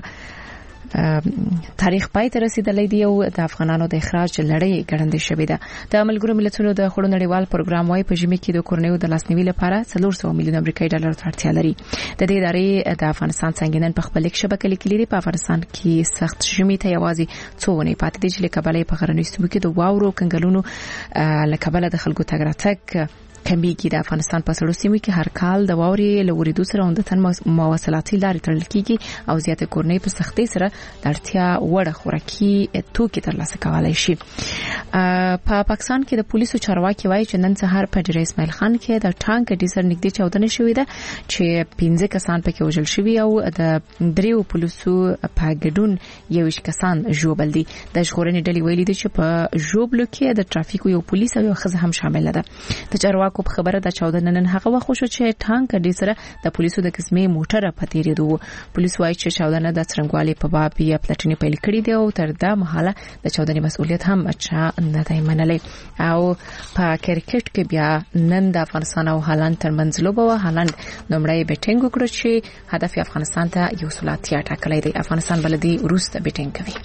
تاریخ پای ته رسیدلی دی او د افغانانو د اخراج لړۍ ګړندۍ شوې ده. د ملګرو ملتونو د خړو نړیوال پروګرام وايي په ژمي کې د کورنیو د لاسنیوي لپاره څلور سوه میلیون امریکایي ډالر ته اړتیا لري. د دې ادارې د افغانستان څنګه نن په خپل شبکې لیکلي دي په افغانستان کې سخت ژمي ته یوازې څو ونې پاتې دي چې له کبله په غرنیو سیمو کې د واورو کنګلونو له کبله د خلکو تګ راتګ کمیږي. د افغانستان په سړو سیمو کې هر کال د واورې له ورېدو سره عمدتاً مواصلاتي لارې تړل کیږي او زیاتې کورنۍ په سختۍ سره د اړتیا وړ خوراکي توکي ترلاسه کولای شي. په پاکستان کې د پولیسو چارواکي وایي چې نن سهار په ډیر اسماعیل خان کې د ټانک ګډي سره نږدې چاودنه شوې ده چې پنځه کسان پکې وژل شوي او د دریو پولیسو په ګډون یوش کسان ژوبل دي. د ژغورنې ډلې ویلي دي چې په ژوبلو کې د ترافیکو یو پولیس او یو ښځه هم شامل ده. د چارواکو په خبره د چاودنه نن هغه وخت شو چې ټانک ګډي سره د پولیسو د قسمه موټر په تیریدو. پولیس وایي چې چاودنه د څرنګوالي په باب یا پلټنې پیل کړې دی او تر دا مهاله د چاودنې مسؤلیت هم اچا نه دی منلې. او په کرکټ کې بیا نن د افغانستان او هالند ترمنځ لوبه و. هالند لومړی بیټینګ وکړ چې هدف افغانستان ته یو سلاتیا ټاکلی دی. افغانستان بلدي وروسته بیټینګ کوي.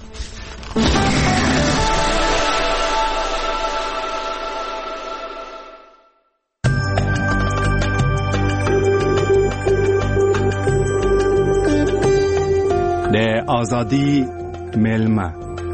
د ازادي ملما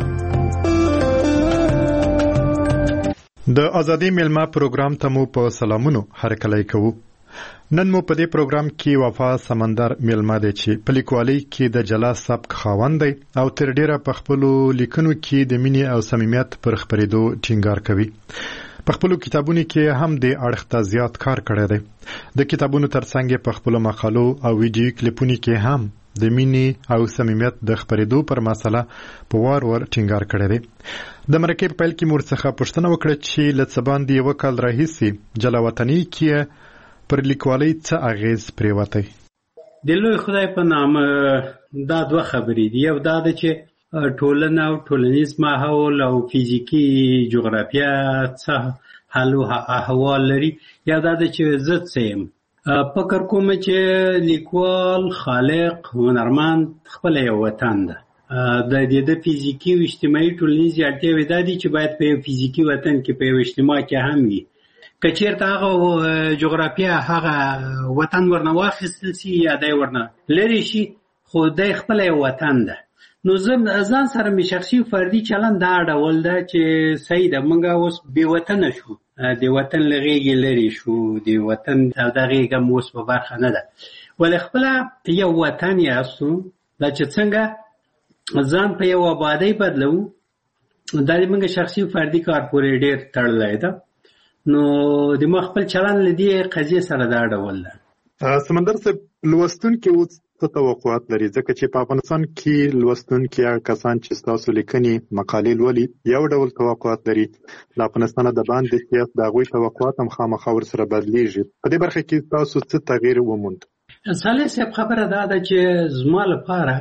د ازادي ملما پروګرام ته مو په سلامونو هرکلی کوو. نن مو په دې پروګرام کې وفا سمندر ملما دی چې په لیکوالۍ کې د جلا سبک خاوند دی او تر ډیره په خپلو لیکنو کې د مینې او صمیمیت پر خپرېدو ټینګار کوي. په خپلو کتابونو کې هم د اړخ ته زیات کار کړی دی. د کتابونو ترڅنګ په خپلو مقالو او ویډیو کلیپونو کې هم د مینې او صمیمیت د خپرېدو پر مسله په وار وار ټینګار کړی دی. د مرکې په پیل کې مور څخه پوښتنه وکړه چې له څه باندې یو کال راهیسې جلا وطني کې پر لیکوالۍ څه اغیز پریوتی. د لوی خدای په نامه دا دوه خبرې دي. یو دا ده چې ټولنه او ټولنیز ماحول او فزیکی جغرافیه څه حال او احوال لري. یا دا ده چې زه څه یم. فکر کوم چې لیکوال خالق هنرمند خپل یو وطن ده. د دې د فزیکی او اجتماعي ټولنیز اړتیاوې دا دي چې باید په یو فزیکی وطن کې په یو اجتماع کې هم وي. که چیرته هغه جغرافیه هغه وطن ورنه واخیستل سي یا دی ورنه لرې شي خو دی خپل یو وطن ده. نو ځان سره مې شخصي فردي چلند دا ډول ده چې صحیح ده موږ اوس بې وطنه شو د وطن له غېږې لرې شو، د وطن د غېږه مو اوس په برخه نه ده. ولې خپله یو وطن یاستو، دا چې څنګه ځان په یو آبادۍ بدلو، دا د موږ شخصي فردي کار پورې ډېر تړلی ده. نو د ما خپل چلند له دې قضیې سره دا ډول ده. سمندر صاحب، لوستونکي اوس څه توقعات لري؟ ځکه چې په افغانستان کې لوستونکي هغه کسان چې ستاسو لیکنې مقالې لولي یو ډول توقعات لري، د افغانستان د باندې سیاست د هغوی توقعات هم خامخا ورسره بدلیږي. په دې برخه کې تاسو څه تغییر وموند؟ صالح صاحب، خبره دا ده چې زما لپاره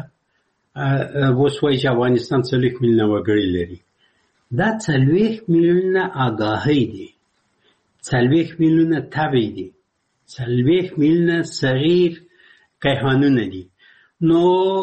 اوس وایي چې افغانستان څلوېښت میلیونه وګړي لري. دا څلوېښت میلیونه آګاهۍ دي، څلوېښت میلیونه تبع دي، څلوېښت میلیونه صغیر کیهانونه دي. نو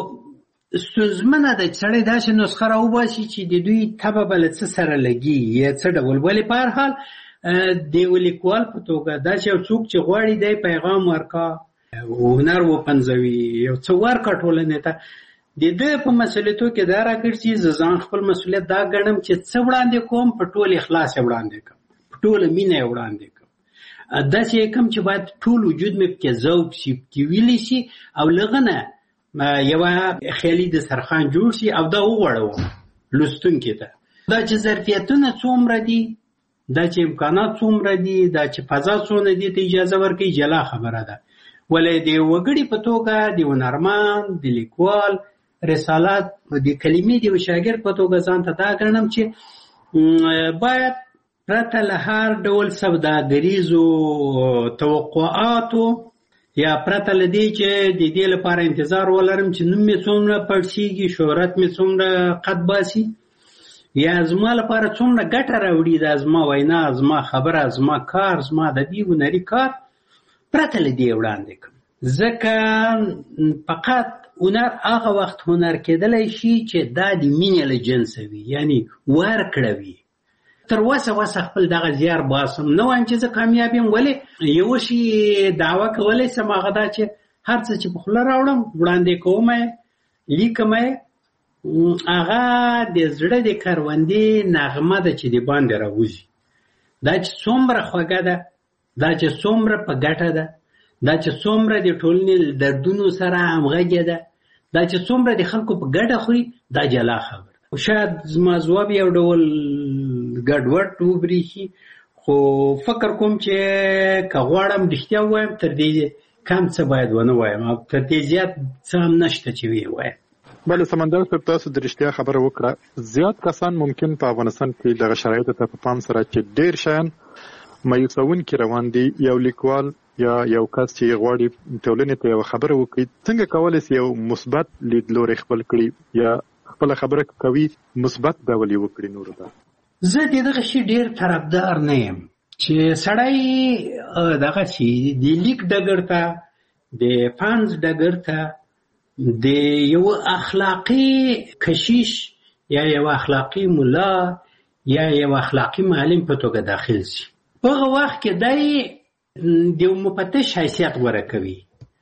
ستونزمنه ده چې سړی داسې نسخه راوباسي چې د دوی تبه به له څه سره لګي یا څه ډول. ولې په هر حال د یو لیکوال په توګه داسې یو څوک چې غواړي دی پیغام ورکا، هنر وپنځوي، یو څه ورکا ټولنې ته، د ده په مسؤلیتو کې دا راګرځي. زه ځان خپل مسؤلیت دا ګڼم چې څه وړاندې کوم، په ټول اخلاص یې وړاندې کوم، په ټوله مینه یې وړاندې کوم. داسې کوم چې باید ټول وجود مې پکې ذوق شي، پکې ویلی شي، او لغه نه یوه خیالي دسترخوان جوړ شي او دا وغوړوم لوستونکي ته. دا چې ظرفیتونه څومره دي، دا چې امکانات څومره دي، دا چې فضا څونه دي، ته اجازه ورکوي، جلا خبره ده. ولې د وګړي په توګه، د هنرمند، د لیکوال رسالت، د کلمې د یو شاګرد په توګه ځان ته دا ګڼم چې باید پرته له هر ډول سوداګریزو توقعاتو یا پرته له دې چې د دې لپاره انتظار ولرم چې نوم مې څومره پړسېږي، شهرت مې څومره قد باسي، یا زما لپاره څومره ګټه راوړي دا زما وینا، زما خبره، زما کار، زما ادبي هنري کار، پرته له دې وړاندې کړم. ځکه فقط هنر هغه وخت هنر کېدلی شي چې دا د مینې له جنسه وي، یعنی ورکړه وي. تر وسه وسه خپل دغه زیار باسم، نه وایم چې زه کامیاب یم. ولې یو شي دعوه کولی سم، هغه دا چې هر څه چې په خوله راوړم وړاندې کوم یې، لیکم یې، هغه د زړه د کروندې نغمه ده چې د باندې راوځي. دا چې څومره خوږه ده، دا چې څومره په ګټه ده، دا چې څومره د ټولنې دردونو سره همغږې ده، دا چې څومره د خلکو په ګډه خوري، دا جلا خبره ده. شاید زما ځواب یو ډول ګډوډ وبرېښي، خو فکر کوم چې که غواړم رښتیا ووایم، تر دې کم څه باید ونه وایم، او تر دې زیات څه هم نشته چې ویې وایم. بله سمندر صاحب، تاسو د رښتیا خبره وکړه. زیات کسان ممکن په افغانستان کې دغه شرایطو ته په پام سره چې ډېر شیان مایوسونکي روان دي، یو لیکوال یا یو کس چې غواړي ټولنې ته یو خبره وکړي، څنګه کولی شي یو مثبت لیدلوری خپل کړي یا خپله خبره کوي مثبت ډول یې وکړي نورو ته؟ زه د دغه شي ډېر طرفدار نه یم چې سړی دغه شي د لیک ډګر ته، د فنز ډګر ته د یو اخلاقي کشیش یا یو اخلاقي ملا یا یو اخلاقي معلم په توګه داخل شي. په هغه وخت کې دی د یو مفتش حیثیت غوره کوي،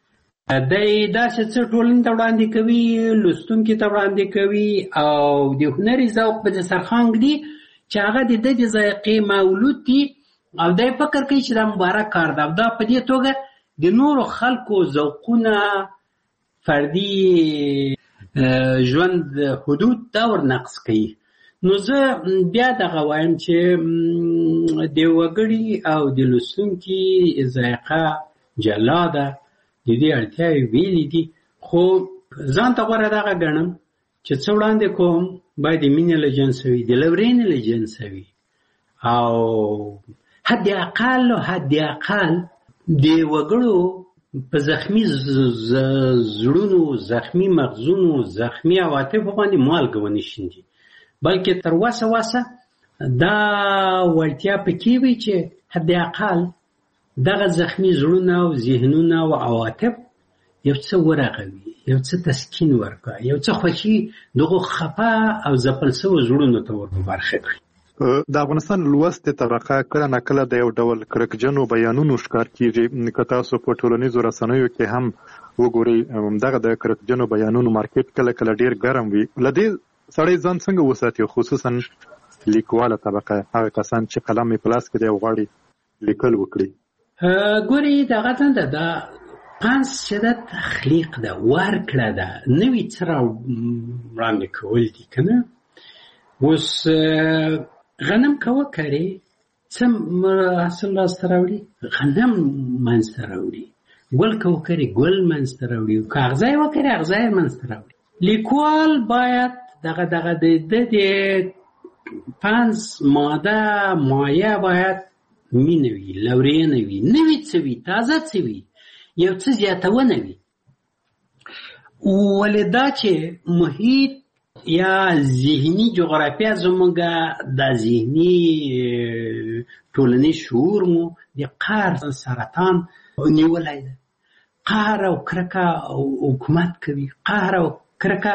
دی داسې څه ټولنې ته وړاندې کوي، لوستونکي ته وړاندې کوي، او د هنري ذوق په دسترخوان ږدي چې هغه د ده د ذایقې مولود دي، او دی فکر کوي چې دا مبارک کار ده، او دا په دې توګه د نورو خلکو ذوقونه، فردي ژوند حدود دا ورنقص کوي. نو زه بیا دغه وایم چې د وګړي او د لوستونکي ذایقه جلا ده، د دې اړتیاوې بېلې دي، خو ځان ته غوره دغه ګڼم چې څه وړاندې کوم باید د مینې له جنسه وي، د لورینې له جنسه وي، او حد اقل حد اقل د وګړو په زخمي زړونو، زخمي مغزونو، زخمي عواطفو باندې مالګه ونه شیندي، بلکې تر وسه وسه دا وړتیا پکې وي چې حد اقل دغه زخمي زړونه او ذهنونه او عواطف یو څه ورغوي، یو څه تسکین ورکړي، یو څه خوښي دغه خفه او ځپل شوو زړونو ته ور په برخه کړي. د افغانستان لوستې طبقه کله ناکله د یو ډول کرکجنو بیانونو ښکار کیږي. که تاسو په ټولنیزو رسنیو کې هم وګورئ، دغه د کرکجنو بیانونو مارکیټ کله کله ډیر ګرم وي. له دې سړی ځان څنګه وساتي، خصوصا لیکواله طبقه هغه کسان چې قلم یې په لاس کې دی او غواړي لیکل وکړي؟ ګورې دغه دنده ده طنز چې ده تخلیق ده، ورکړه ده، نوي څه را وړاندې کول دي که نه. اوس غنم که وکرې څه حاصل راسته راوړي؟ غنم منځته راوړي. ګل که وکرې ګل منځته راوړي، که اغزی وکرې اغزی منځته راوړي. لیکوال باید دغه دغه د د طنز ماده مایه باید مینه وي، لورینه وي، نوي څه وي، تازه څه وي، یو څه زیاتونه وي. ولې دا چې محیط یا ذهني جغرافیه زموږ د ذهني ټولنیز شعور مو د قهر سرطان نیولی ده. قهر او کرکه حکومت کوي، قهر او کرکه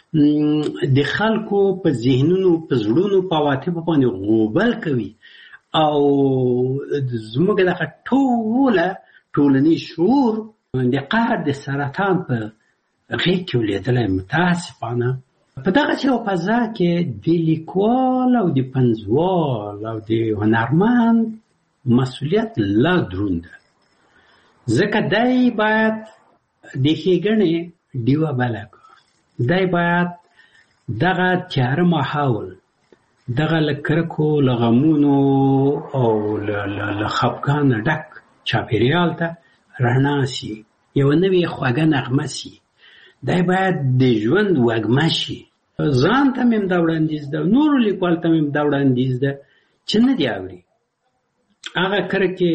د خلکو په ذهنونو په زړونو په عواطفو باندې غوبل کوي او زموږ دغه ټوله ټولنیز شعور د قهر د سرطان په غېږ کې ولیدلی. متاسفانه په دغه یو فضا کې د لیکوال او د پنځوال او د هنرمند مسؤلیت لا دروند ده، ځکه دی باید د ښېګڼې ډیوه بله کړي. دی باید دغه تیاره ماحول، دغه له کرکو، له غمونو او له خفګانه ډک چاپېریال ته رڼا سي، یوه نوې خوږه نغمه سي. دی باید د ژوند وږمه شي. ځان ته مې هم دا وړاندیز ده، نورو لیکوال ته مې هم دا وړاندیز ده چې نه دي اوري هغه کرکې،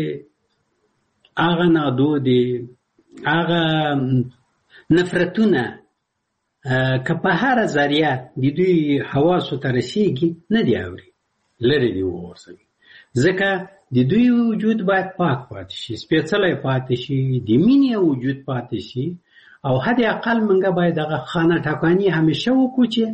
هغه نادودې، هغه نفرتونه که په هره ذریعه د دوی حواسو ته رسېږي نه دي اوري، لرې دي وغورځوي. ځکه د دوی وجود باید پاک پاتې شي، سپېڅلی پاتې شي، د مینې وجود پاتې شي. او حد اقل منګه باید دغه خانه ټاکاني همیشه وکړو چې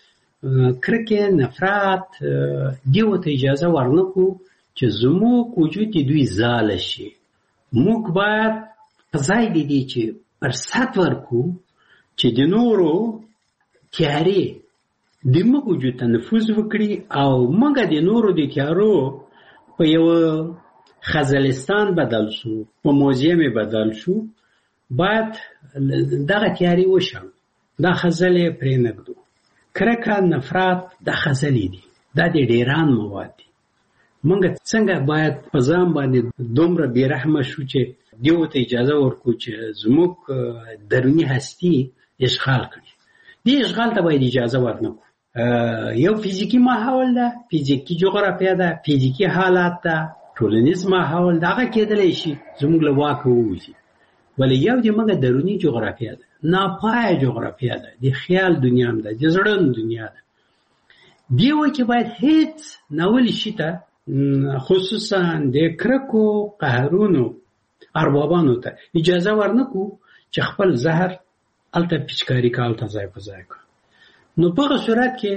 کرکې، نفرت دیو ته اجازه ورنکړو چې زموږ وجود د دوی ځاله شي. موږ باید په ځای د دې چې فرصت ورکړو چې د نورو تیارې د موږ وجود ته نفوذ وکړي او موږ د نورو د تیارو په یو خزلستان بدل شو، په موزیم بدل شو. باید دغه تیاری وشم، دا خزلې پرې نږدو. کرکه، نفرت دا خزلې دي، دا د ډیران مواد دي. موږ څنګه باید په ځان باندې دومره بېرحمه شو چې دیو ته اجازه ورکړو چې زموږ دروني هستي اشغال کړي. دې اشغال ته باید اجازه ورنکړو. یو فیزیکي ماحول ده، فیزیکي جغرافیه ده، فیزیکي حالات ده، ټولنیز ماحول ده، هغه کېدلی شي زموږ له واکه ووځي. ولی یو د موږ دروني جغرافیه ده، ناپایه جغرافیه ده، د خیال دنیا هم ده، د زړه دنیا ده. دیو کې باید هیڅ ناولي شي ته، خصوصا د کرکو قهرونو اربابانو ته اجازه ورنکړو چې خپل زهر هلته پیچکاري که، هلته ځای په ځای که. نو په هغه صورت کې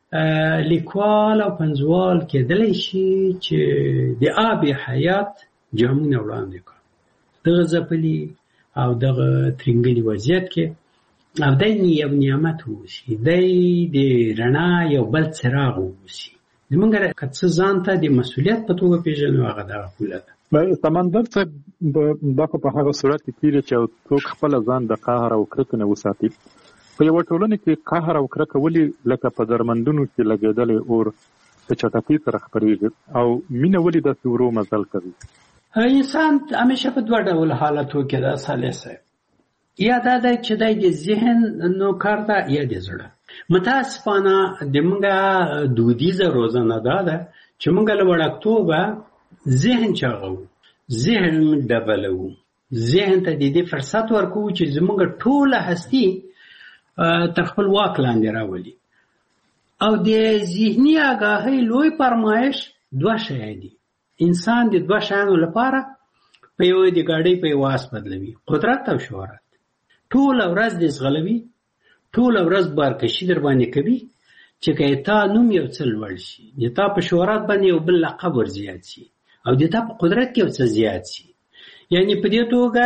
لیکوال او پنځوال کېدلی شي چې د آب حیات جامونه وړاندې کړي. دغه ځپلي او دغه ترنګلي وضعیت کې او دی یو نعمت اوسي، دی د رڼا یو بل څراغ اوسي. زمونږ که څه ځان ته د مسؤلیت په توګه پېژنو، هغه دغه پوله ده. سمندر صاحب، دا خو په هغه صورت کې کېږي چې څوک خپله ځان د قهر او کرکې نه وساتي. په یوه ټولنه کې قهر او کرکه ولې لکه په درمندونو کې لګېدلی اور په چټکۍ سره خپرېږي او مینه ولې داسې ورو مزل کوي؟ انسان همیشه په دوه ډول حالتو کې ده ثالثه، یا دا دی چې دی د ذهن نوکر ده یا د زړه. متاسفانه د موږ دودیزه روزنه دا ده چې موږ له وړکتوبه ذهن چاغو، ذهن ډبلو، ذهن ته د دې فرصت ورکوو چې زموږ ټوله هستي تر خپل واک لاندې راولي. او د ذهني آګاهۍ لوی فرمایش دوه شیان دي. انسان د دوه شیانو لپاره په یو د ګاډۍ په یو آس بدلوي، قدرت او شهرت. ټوله ورځ دې ځغلوي، ټوله ورځ بارکشي در باندې کوي چې که تا نوم یو څه لوړ شي، د تا په شهرت باندې یو بل لقب ور زیات شي او د تا په قدرت کې یو څه زیات شي. یعنی په دې توګه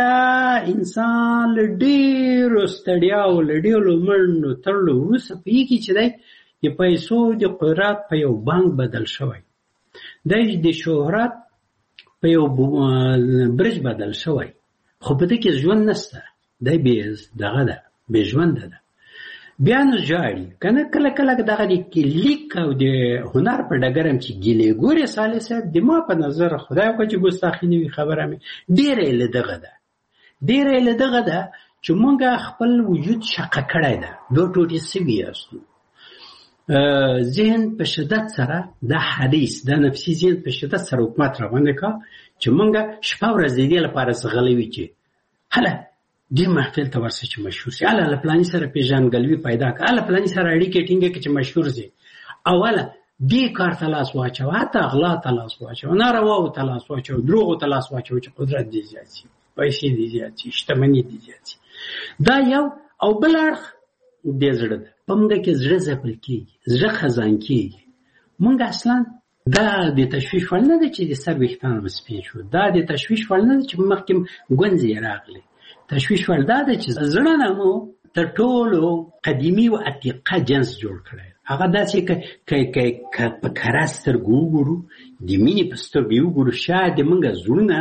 انسان له ډېرو ستړیاو، له ډېرو منډو تړلو وروسته پوهېږي چې دی د پیسو د قدرت په یو بانک بدل شوی دی، د شهرت په یو برج بدل شوی، خو په دې کې ژوند نشته، دی بې دغه ده، بې ژونده ده. بیا نو ژاړي که نه کله کله دغه د لیک او د هنر په ډګر هم چې ګیلې ګورې صالح صاحب، د ما په نظر خدای وکړه چې ګستاخي نه وي خبره مې، ډېره یې له دغه ده ډېره یې له دغه ده چې موږ خپل وجود شقه کړی ده، دوه ټوټې سوي یاستو. ذهن په شدت سره دا حدیث دا نفسي ذهن په شدت سره حکومت راغونډې کا چې موږ شپه ورځ د دې لپاره ځغلي وي چې هله دې محفل ته ورسه چې مشهور سي، هله له پلاني سره پیژندګلوي پیدا کړه، هله پلاني سره اړیکې ټینګې کړه چې مشهور سي، اوله دې کار ته لاس واچوه، حتی اغلا ته لاس واچوه، نارواو ته لاس واچوه، دروغو ته لاس واچوه چې قدرت دې زیات سي، پیسې دې زیات سي، شتمني دې زیات سي. دا یو او بل اړخ دې زړه ده، په موږ کې زړه ځپل کېږي، زړه خزان کېږي. موږ اصلا دا د تشویش وړ نه ده چې د سر ویښتان مو سپین شو، دا د تشویش وړ نه ده چې مخکې ګونځې راغلې، تشویش وړ دا ده چې زړه نه مو تر ټولو قدیمي او عتیقه جنس جوړ کړی، هغه داسې که په کره سترګو وګورو، د مینې په سترګو وګورو، شاید موږ زړونه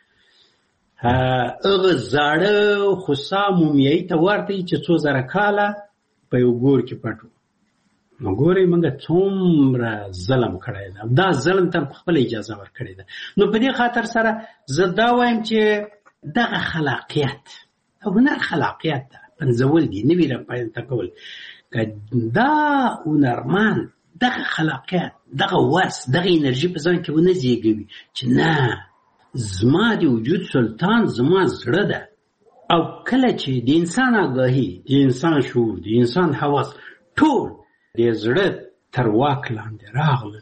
هغه زاړه خوسا مومیایي ته ورته چې څو زره کاله په یو ګور کې پټ وو. نو ګورئ موږ څومره ظلم کړی ده، دا ظلم ته په خپله اجازه ورکړې ده. نو په دې خاطر سره زه دا وایم چې دغه خلاقیت هنر خلاقیت ده، پنځول دي، نوي راپیدا کول، که دا هنرمند دغه خلاقیت دغه وس دغه انرژي په ځان کې ونه زیږوي چې نه زما د وجود سلطان زما زړه ده، او کله چې د انسان آگاهي، د انسان شعور، د انسان حواس ټول د زړه تر واک لاندې راغلل،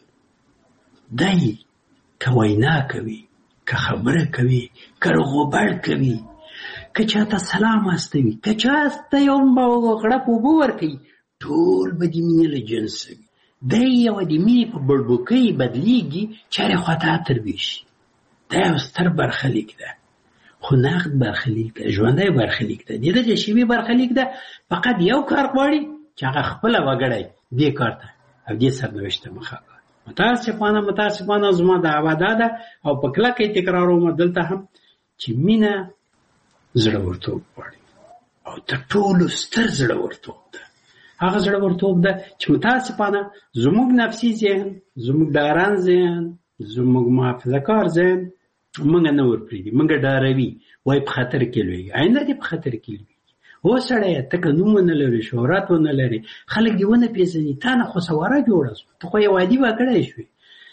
دی که وینا کوي، که خبره کوي، که رغبړ کوي، که چاته سلام واستوي، که چاته یو غړپ اوبه ورکوي، ټول به د مینې له جنس وي. دی یوه د مینې په بړبوکۍ بدلیږي، چارې خواته تروي شي. دا یو ستر برخلیک ده، خو نقد برخلیک ده، ژوندی برخلیک ده، د دغه شیبې برخلیک ده. فقط یو کار غواړي چې هغه خپله وګړی دې کار ته او دې سرنوشت ته مخه کړي. متاسفانه متاسفانه زما دعوه دا ده او په کلکه یې تکراروم دلته هم چې مینه زړورتوب غواړي، او تر ټولو ستر زړورتوب ده. هغه زړورتوب ده چې متاسفانه زموږ نفسي ذهن، زموږ ډارن ذهن، زموږ محافظه کار ذهن موږ نه ورپرېږدي، موږ ډاروي، وایي په خطر کې لویږي. آینده دې په خطر کې لویږي. هو سړیه ته که نوم ونه لرې، شهرت ونه لرې، خلک دې ونه پېژني، تا نه خو سواره جوړه شوه، ته خو یو عادي وګړی شوې.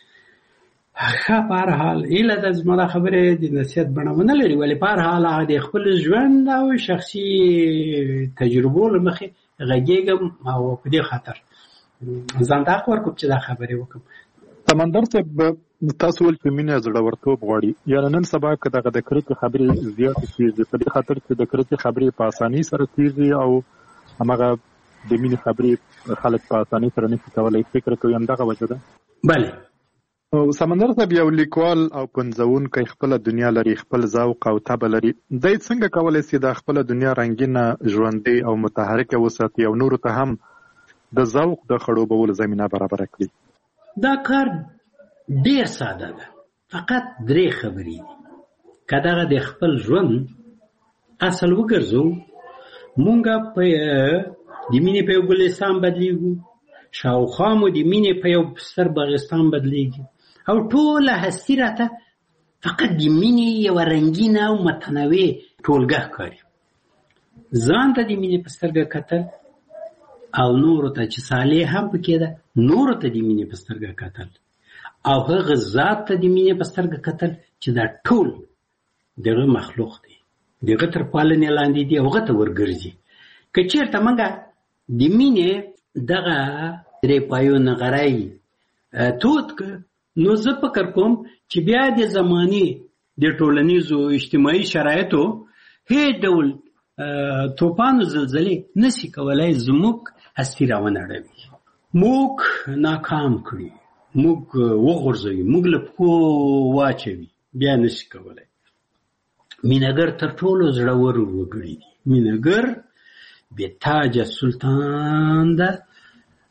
ښه په هر حال هیله ده زما دا خبرې د نصیحت بڼه ونه لري، ولې په هر حال هغه د خپل ژوند او شخصي تجربو له مخې غږېږم او په دې خاطر ځان ته حق ورکوم چې دا خبرې وکړم. سمندر صاحب تاسو ول چې مینه زړورتوب غواړي، یعنې نن سبا که دغه د کرکې خبرې زیاتې کېږي په دې خاطر چې د کرکې خبرې په اسانۍ سره کېږي او هماغه د مینې خبرې خلک په اسانۍ سره نشي کولی، فکر کوي همدغه وجه ده؟ بله. سمندر صاحب یو لیکوال او پنځونکی خپله دنیا لري، خپل ذوق او طبع لري، دی څنګه کولی سي دا خپله دنیا رنګینه، ژوندۍ او متحرکه وساتي او نورو ته هم د ذوق د خړوبولو زمینه برابره کړي؟ دا کار ډیر ساده ده، فقط درې خبرې دي. که دغه د خپل ژوند اصل وګرځو، مونږ په د مینې په یو ګلستان بدلیږو، شاوخوا مو د مینې په یو ستر باغستان بدلیږي، او ټوله هستي راته فقط د مینې یوه رنګینه او متنوع ټولګه ښکاري. ځان ته د مینې په سترګه کتل او نورو ته چې صالح هم پکې ده، نورو ته د مینې په سترګه کتل او هغه ذات ته د مینې په سترګه کتل چې دا ټول دغه مخلوق دی، دغه تر پالنې لاندې دی او هغه ته ورګرځي. که چېرته موږ د مینې دغه درې پایو نغری تود که، نو زه فکر کوم چې بیا د زمانې د ټولنیزو اجتماعي شرایطو هیڅ ډول توپان و زلزلې نسی کولای زموږ هستي راونړوي، موږ ناکام کړي، موږ وغورځوي، موږ له پښو واچوي، بیا نسی کولای. مینهګر تر ټولو زړور وګړي دي، مینهګر بې تاجه سلطان ده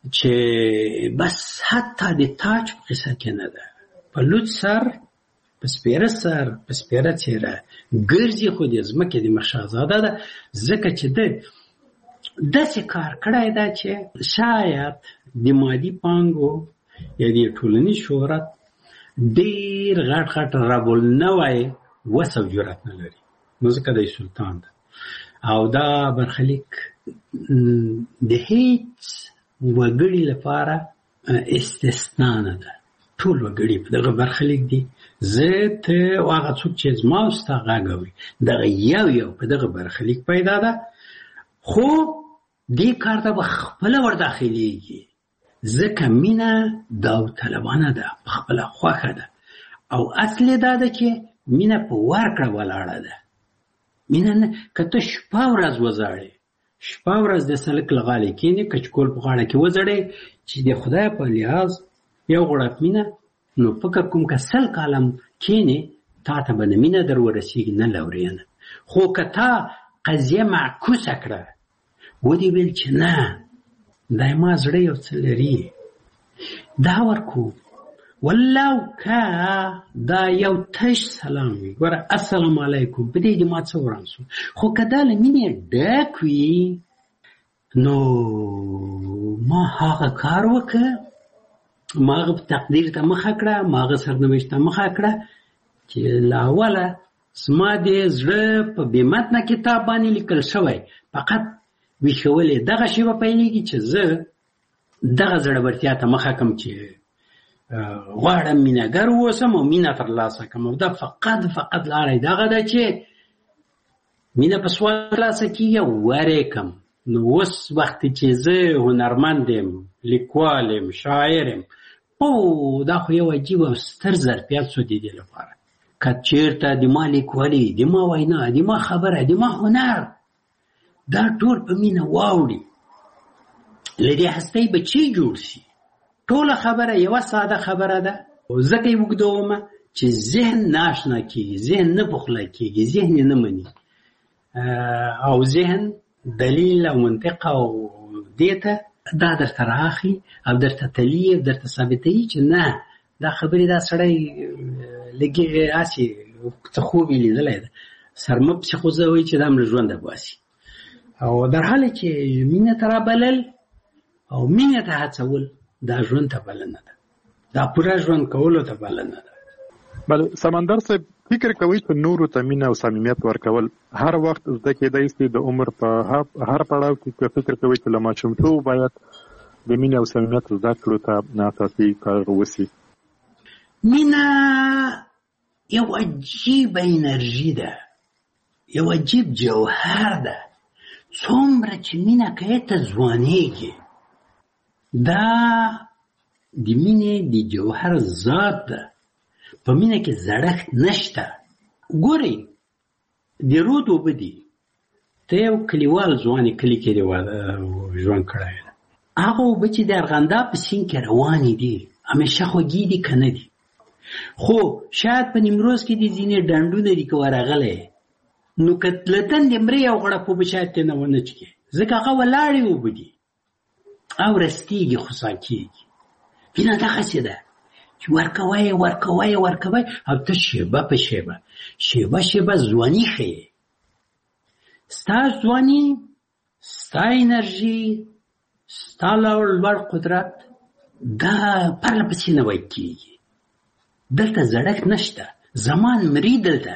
چې بس حتی د تاج په قصه کې نه ده، په لوڅ سر، په سپیره سر، په سپیره څیره ګرځي، خو د ځمکې د مخ شهزاده ده، ځکه چې ده داسې کار کړی ده چې شاید د مادي پانګو یا د ټولنیز شهرت ډېر غټ غټ رابلنوی وس او جرأت نه لري، نو ځکه دی سلطان ده. او دا برخلیک د هیڅ وګړي لپاره استثنا نه ده، ټول وګړي په دغه برخلیک دي. زه ته او هغه څوک چې زما او ستا غږ اوري دغه یو یو په دغه برخلیک پیدا ده، خو دې کار ته به خپله ورداخلیږي، ځکه مینه داوطلبانه ده، په خپله خوښه ده. او اصل دا ده چې مینه په ورکړه ولاړه ده. مینه نه که ته شپه ورځ وزاړې، شپه ورځ د سلک له غاړې کښېنې، کچکول په غاړه کې وزړې چې د خدای په لحاظ یو غوړپ مینه، نو فکر کوم که سل کالم کښېنې تا ته به نه مینه در ورسېږي نه لورېنه. خو که تا قضیه معکوسه کړه، ودې ویل چې نه دا ما زړه یو څه لري، دا ورکو ولو که دا یو تش سلام وي، ګوره السلام علیکم، په دې دې ما څه ورانسو. خو که دا له مینې ډک وي، نو ما هغه کار وکړه، ما هغه تقدیر ته مخه کړه، ما هغه سرنوشت ته مخه کړه چې له اوله زما د زړه په بې متنه کتاب باندې لیکل شوی، فقط ویښولې دغه شی به پیلېږي چې زه دغه زړورتیا ته مخه کړم چې غواړم مینهګر واوسم او مینه ترلاسه کړم. او دا فقط فقط لاره دغه ده چې مینه په سوال ترلاسه کېږي او ورې کړم. نو اوس وخت چې زه هنرمند یم، لیکوال یم، شاعر یم، او دا خو یو عجیب او ستر ظرفیت شو د دې لپاره. که چېرته د ما لیکوالي، د ما وینا، د ما خبره، د ما هنر دا ټول په مینه واوړي، له دې هستۍ به چی جوړ شي؟ ټوله خبره یوه ساده خبره ده، ځکه یې اوږدومه چې ذهن ناشنا کېږي، ذهن نه پخلا کېږي، ذهن یې نه مني، او ذهن دلیل او منطق او دې ته دا درته راخي او درته تلي او درته ثابتوي چې نه دا خبرې دا سړی لږې هسې څه خوب یې لیدلی ده، سرمه پسې خوځوي چې دا مړه ژونده باسي. او در حاله چې مینه ته رابلل او مینه ته هڅول، دا ژوند ته بلنه ده، دا پوره ژوند کولو ته بلنه ده. بل سمندر صاحب فکر کوي چې نورو ته مینه او صمیمیت ورکول هر وخت زده کېدای شي د عمر په هر پړاو کې، فکر کوي چې له ماشومتوب باید د مینې او صمیمیت زده کړو ته اساسي کار وشي؟ مینه یو عجیب انرژي ده، یو عجیب جوهر ده. څومره چې مینه کوي ته ځوانېږي، دا د مینې د جوهر ذات ده. په مینه کې زړښت نشته. ګورئ د رود اوبه دي، ته یو کلیوال ځوان یې کلي کې ژوند کړی ده، هغه اوبه چې د ارغنداب په سیند کې روانې دي همیشه خوږې دي که نه دي؟ خو شاید په نیمروز کې د ځینې ډنډونه دي که ورغلی، نو که له تندې مرې یو غړپ اوبه شاید ترې نه ونه چښې، ځکه هغه ولاړې اوبه دي او رستېږي، خوسا کېږي. مینه دغسې ده چې ورکوی ورکوی ورکوی او ته شیبه په شیبه شیبه شیبه ځواني ښیې. ستا ځواني، ستا انرژي، ستا لوړ قدرت دا پرله پسې نوی کېږي. دلته زړښت نشته، زمان مري دلته.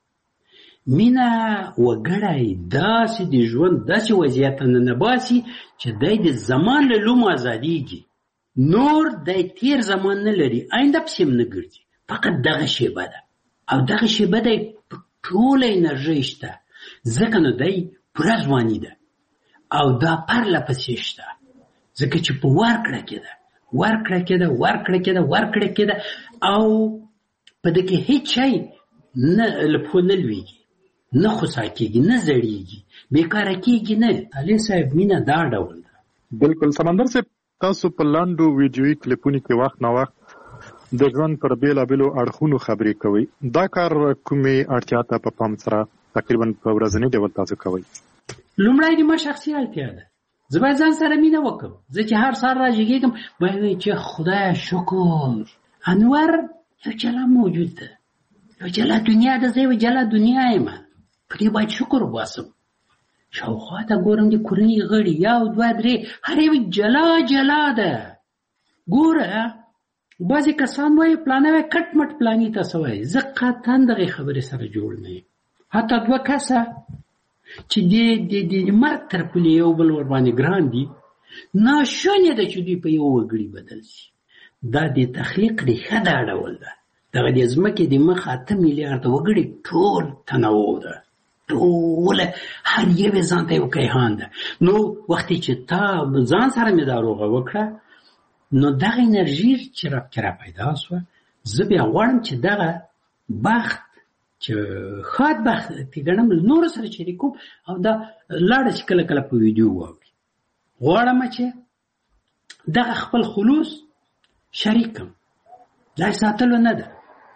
مینه وګړی داسې د ژوند داسې وضعیت ته ننباسي چې دی د زمان له لومو ازادېږي، نور دی تیر زمان نه لري، آینده پسې هم نه ګرځي، فقط دغه شیبه ده او دغه شیبه دی په ټوله انرژۍ شته، ځکه نو دی پوره ځواني ده او دا پرله پسې شته، ځکه چې په ورکړه کې ده، ورکړه کې ده، ورکړه کې ده، ورکړه کې ده، او په دې کې هیڅ شی نه له پښو نه لوېږي، نه خوسا کېږي، نه زړېږي، بېکاره کېږي نه. علي صاحب مینه دا ډول ده. بلکل سمندر صاحب، تاسو په لاندو ویډیویي کلیپونو کې وخت نا وخت د ژوند پر بېلابېلو اړخونو خبرې کوئ. دا کار کومې اړتیا ته په پام سره تقریبا په ورځني ډول تاسو کوئ؟ لومړی د ما شخصي اړتیا ده، زه باید ځان سره مینه وکړم. زه چې هر سهار راجګېږم باید چې خدای شکر انور یو جلا موجود ده، یو جلا دنیا ده، زه یو جلا دنیا یم، پرې باید شکر وباسم. شاوخوا ته ګورم د کورنۍ غړي یو دوه درې هر یو جلا جلا ده. ګوره بعضې کسان وایي پلانه وایي کټ مټ پلاني تاسو وایي، زه قطعا دغې خبرې سره جوړ نه یم. حتی دوه کسه چې د مرګ تر پولې یو بل ورباندې ګران دي، ناشونې ده چې دوی په یو وګړي بدل شي. دا د تخلیق ریښه دا ډول ده. دغه د ځمکې د مخ اته میلیارده وګړي ټول تنوع ده، ټوله هر یوې ځان ته یو کیهان ده. نو وختې چې تا ځان سره مې دا روغه وکړه، نو دغه انرژي چې رابکې را پیدا شوه، زه بیا غواړم چې دغه بخت چې ښاد بخت کې ګڼم نورو سره شریکوم او دا لاړه چې کله کله په ویډیو واوري. غواړم چې دغه خپل خلوص شریکم. دا ساتلو نه ده.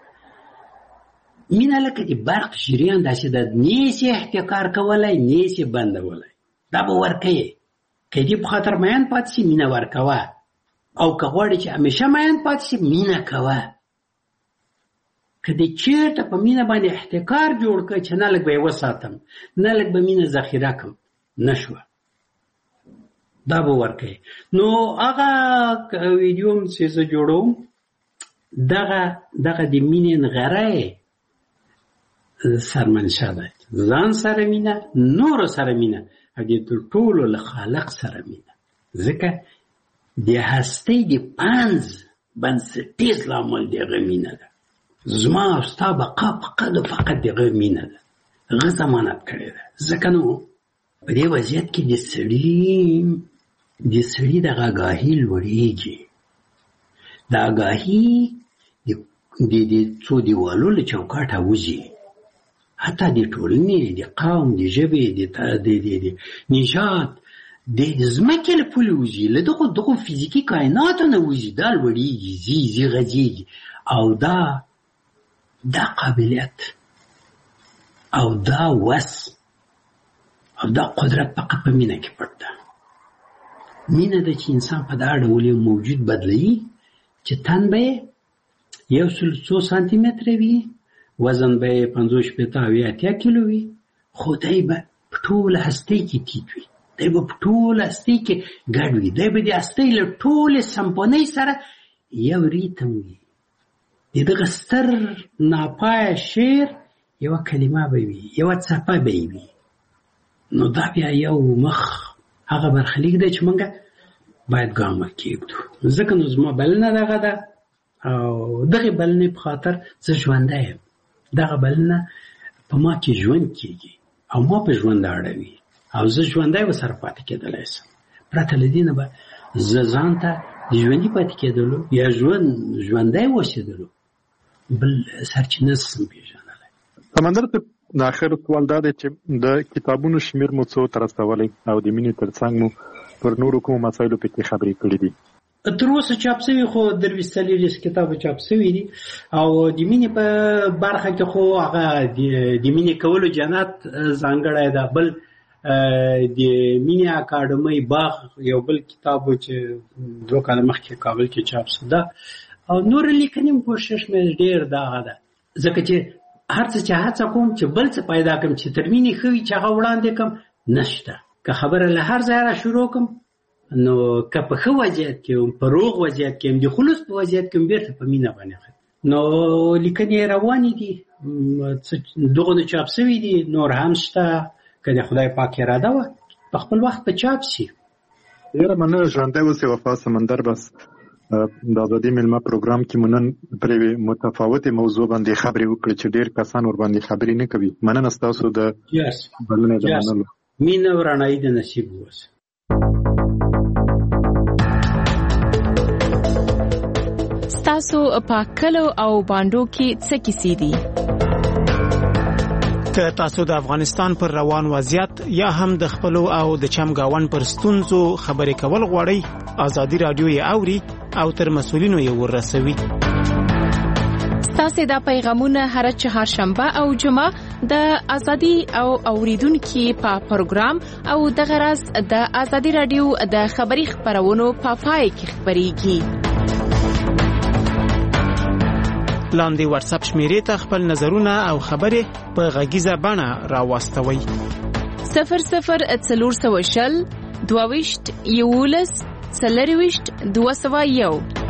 مینه لکه د برق جریان داسې ده، نیسې احتکار کولی، نیسې بندولی. دا به ورکوې. که دې په خاطر میان پاتې شي مینه ورکوه، او که غواړې چې همیشه میان پاتې شي مینه کوه. که دې چېرته په مینه باندې احتکار جوړ کړه چې نه لږ به یې وساتم، نه لږ به مینه ذخیره کړم، نه شوه. دا به ورکوې. نو هغه ویډیو هم چې زه جوړوم، دغه دغه د مینې نغری سرمنشا ده. ځان سره مینه، نورو سره مینه، او د ټولو له خالق سره مینه. ځکه د هستۍ د پنځ بنسټیز لامل دغه مینه ده. زما او ستا بقا فقط او فقط دغه مینه ده. هغه ضمانت کړې ده. ځکه نو په دې وضعیت کې د سړي د سړي دغه آګاهي لوړېږي. د آګاهي د څو دیوالو له چوکاټه وځي، حتی د ټولنې، د قوم، د ژبې، د نژاد، د ځمکې له پولې وځي، له دغو دغو فزیکي کائناتو نه وځي. دا لوړېږي، ځي ځي غځېږي. او دا دا قابلیت او دا وس او دا قدرت فقط په مینه کې پټ ده. مینه ده چې انسان په دا ډول یو موجود بدلوي چې تن به یو سل څو سانتي متره وي، وزن به یې پنځوس شپېته اویا اتیا کیلو وي، خو دی به په ټوله هستۍ کې ټیټ وي، دی به په ټوله هستۍ کې ګډ وي، دی به د هستۍ له ټولې سمپونۍ سره یو ریتم وي. د دغه ستر ناپایه شعر یوه کلمه به وي، یوه څپه به وي. نو دا بیا یو مخ هغه برخلیک دی چې موږ باید ګام ورکېږدو. ځکه نو زما بلنه دغه ده، او دغه بلنې په خاطر زه ژوندی یم. دغه بلنه په ما کې ژوند کېږي او ما په ژوند اړوي، او زه ژوندی ورسره پاتې کېدلی شم. پرته له دې نه به زه ځان ته د ژوندي پاتې کېدلو یا ژوند ژوندی اوسېدلو بل سرچینه نشم پېژندلی. سمندر ته د آخر سوال دا دی چې د کتابونو شمېر مو څو ته رسولی او د مینې تر څنګ مو پر نورو کومو مسایلو پکې خبرې کړې دي؟ تر اوسه چاپ شوي خو درویشت څلېرویشت کتابه چاپ شوي دي، او د مینې په برخه کې خو هغه د مینې کولو جنت ځانګړی ده. بل د مینې اکاډمۍ باغ یو بل کتاب و چې دوه کاله مخکې کابل کې چاپ شو ده، او نور لیکنې کوشش مې ډېر دغه ده. ځکه چې هر څه چې هڅه کوم چې بل څه پیدا کړم چې تر مینې ښه وي چې هغه وړاندې کړم، نشته. که خبره له هر ځای را شروع کړم، نو که په ښه وضعیت کې وم، په روغ وضعیت کې وم، د خلوص په وضعیت کې وم، بېرته په مینه باندې ختم. نو لیکنې روانې دي، دغه نه چاپ شوي دي، نور هم شته. که د خدای پاک اراده وه په خپل وخت به چاپ شي. ډېره مننه ژوندی اوسې وفا سمندر. بس د ازادي میلمه پروګرام کې مو نن پر یوې متفاوتې موضوع باندې خبرې وکړې چې ډېر کسان ورباندې خبرې نه کوي. مننه ستاسو د بلنې د منلو. مینه او رڼایي د نصیب اوسه. ستاسو په کلو او باندو کې څه کیسې دي؟ که تاسو د افغانستان پر روان وضعیت یا هم د خپلو او د چمګاون پر ستونزو خبرې کول غواړئ، ازادي رادیو یې اوري او تر مسؤلینو یې ورسوي. ستاسو دا پیغامونه هر چهارشنبه او جمعه د ازادي او اوریدونکو په پروګرام او د غرض د ازادي رادیو د خبري خبرونو په پای کې خبريږي. لاندې واتس اپ شمیرې ته خپل نظرونه او خبرې په غږیزه بڼه راوستوي. صفر صفر څلور سوه شل دوه ویشت یولس څلرویشت دوه سوه یو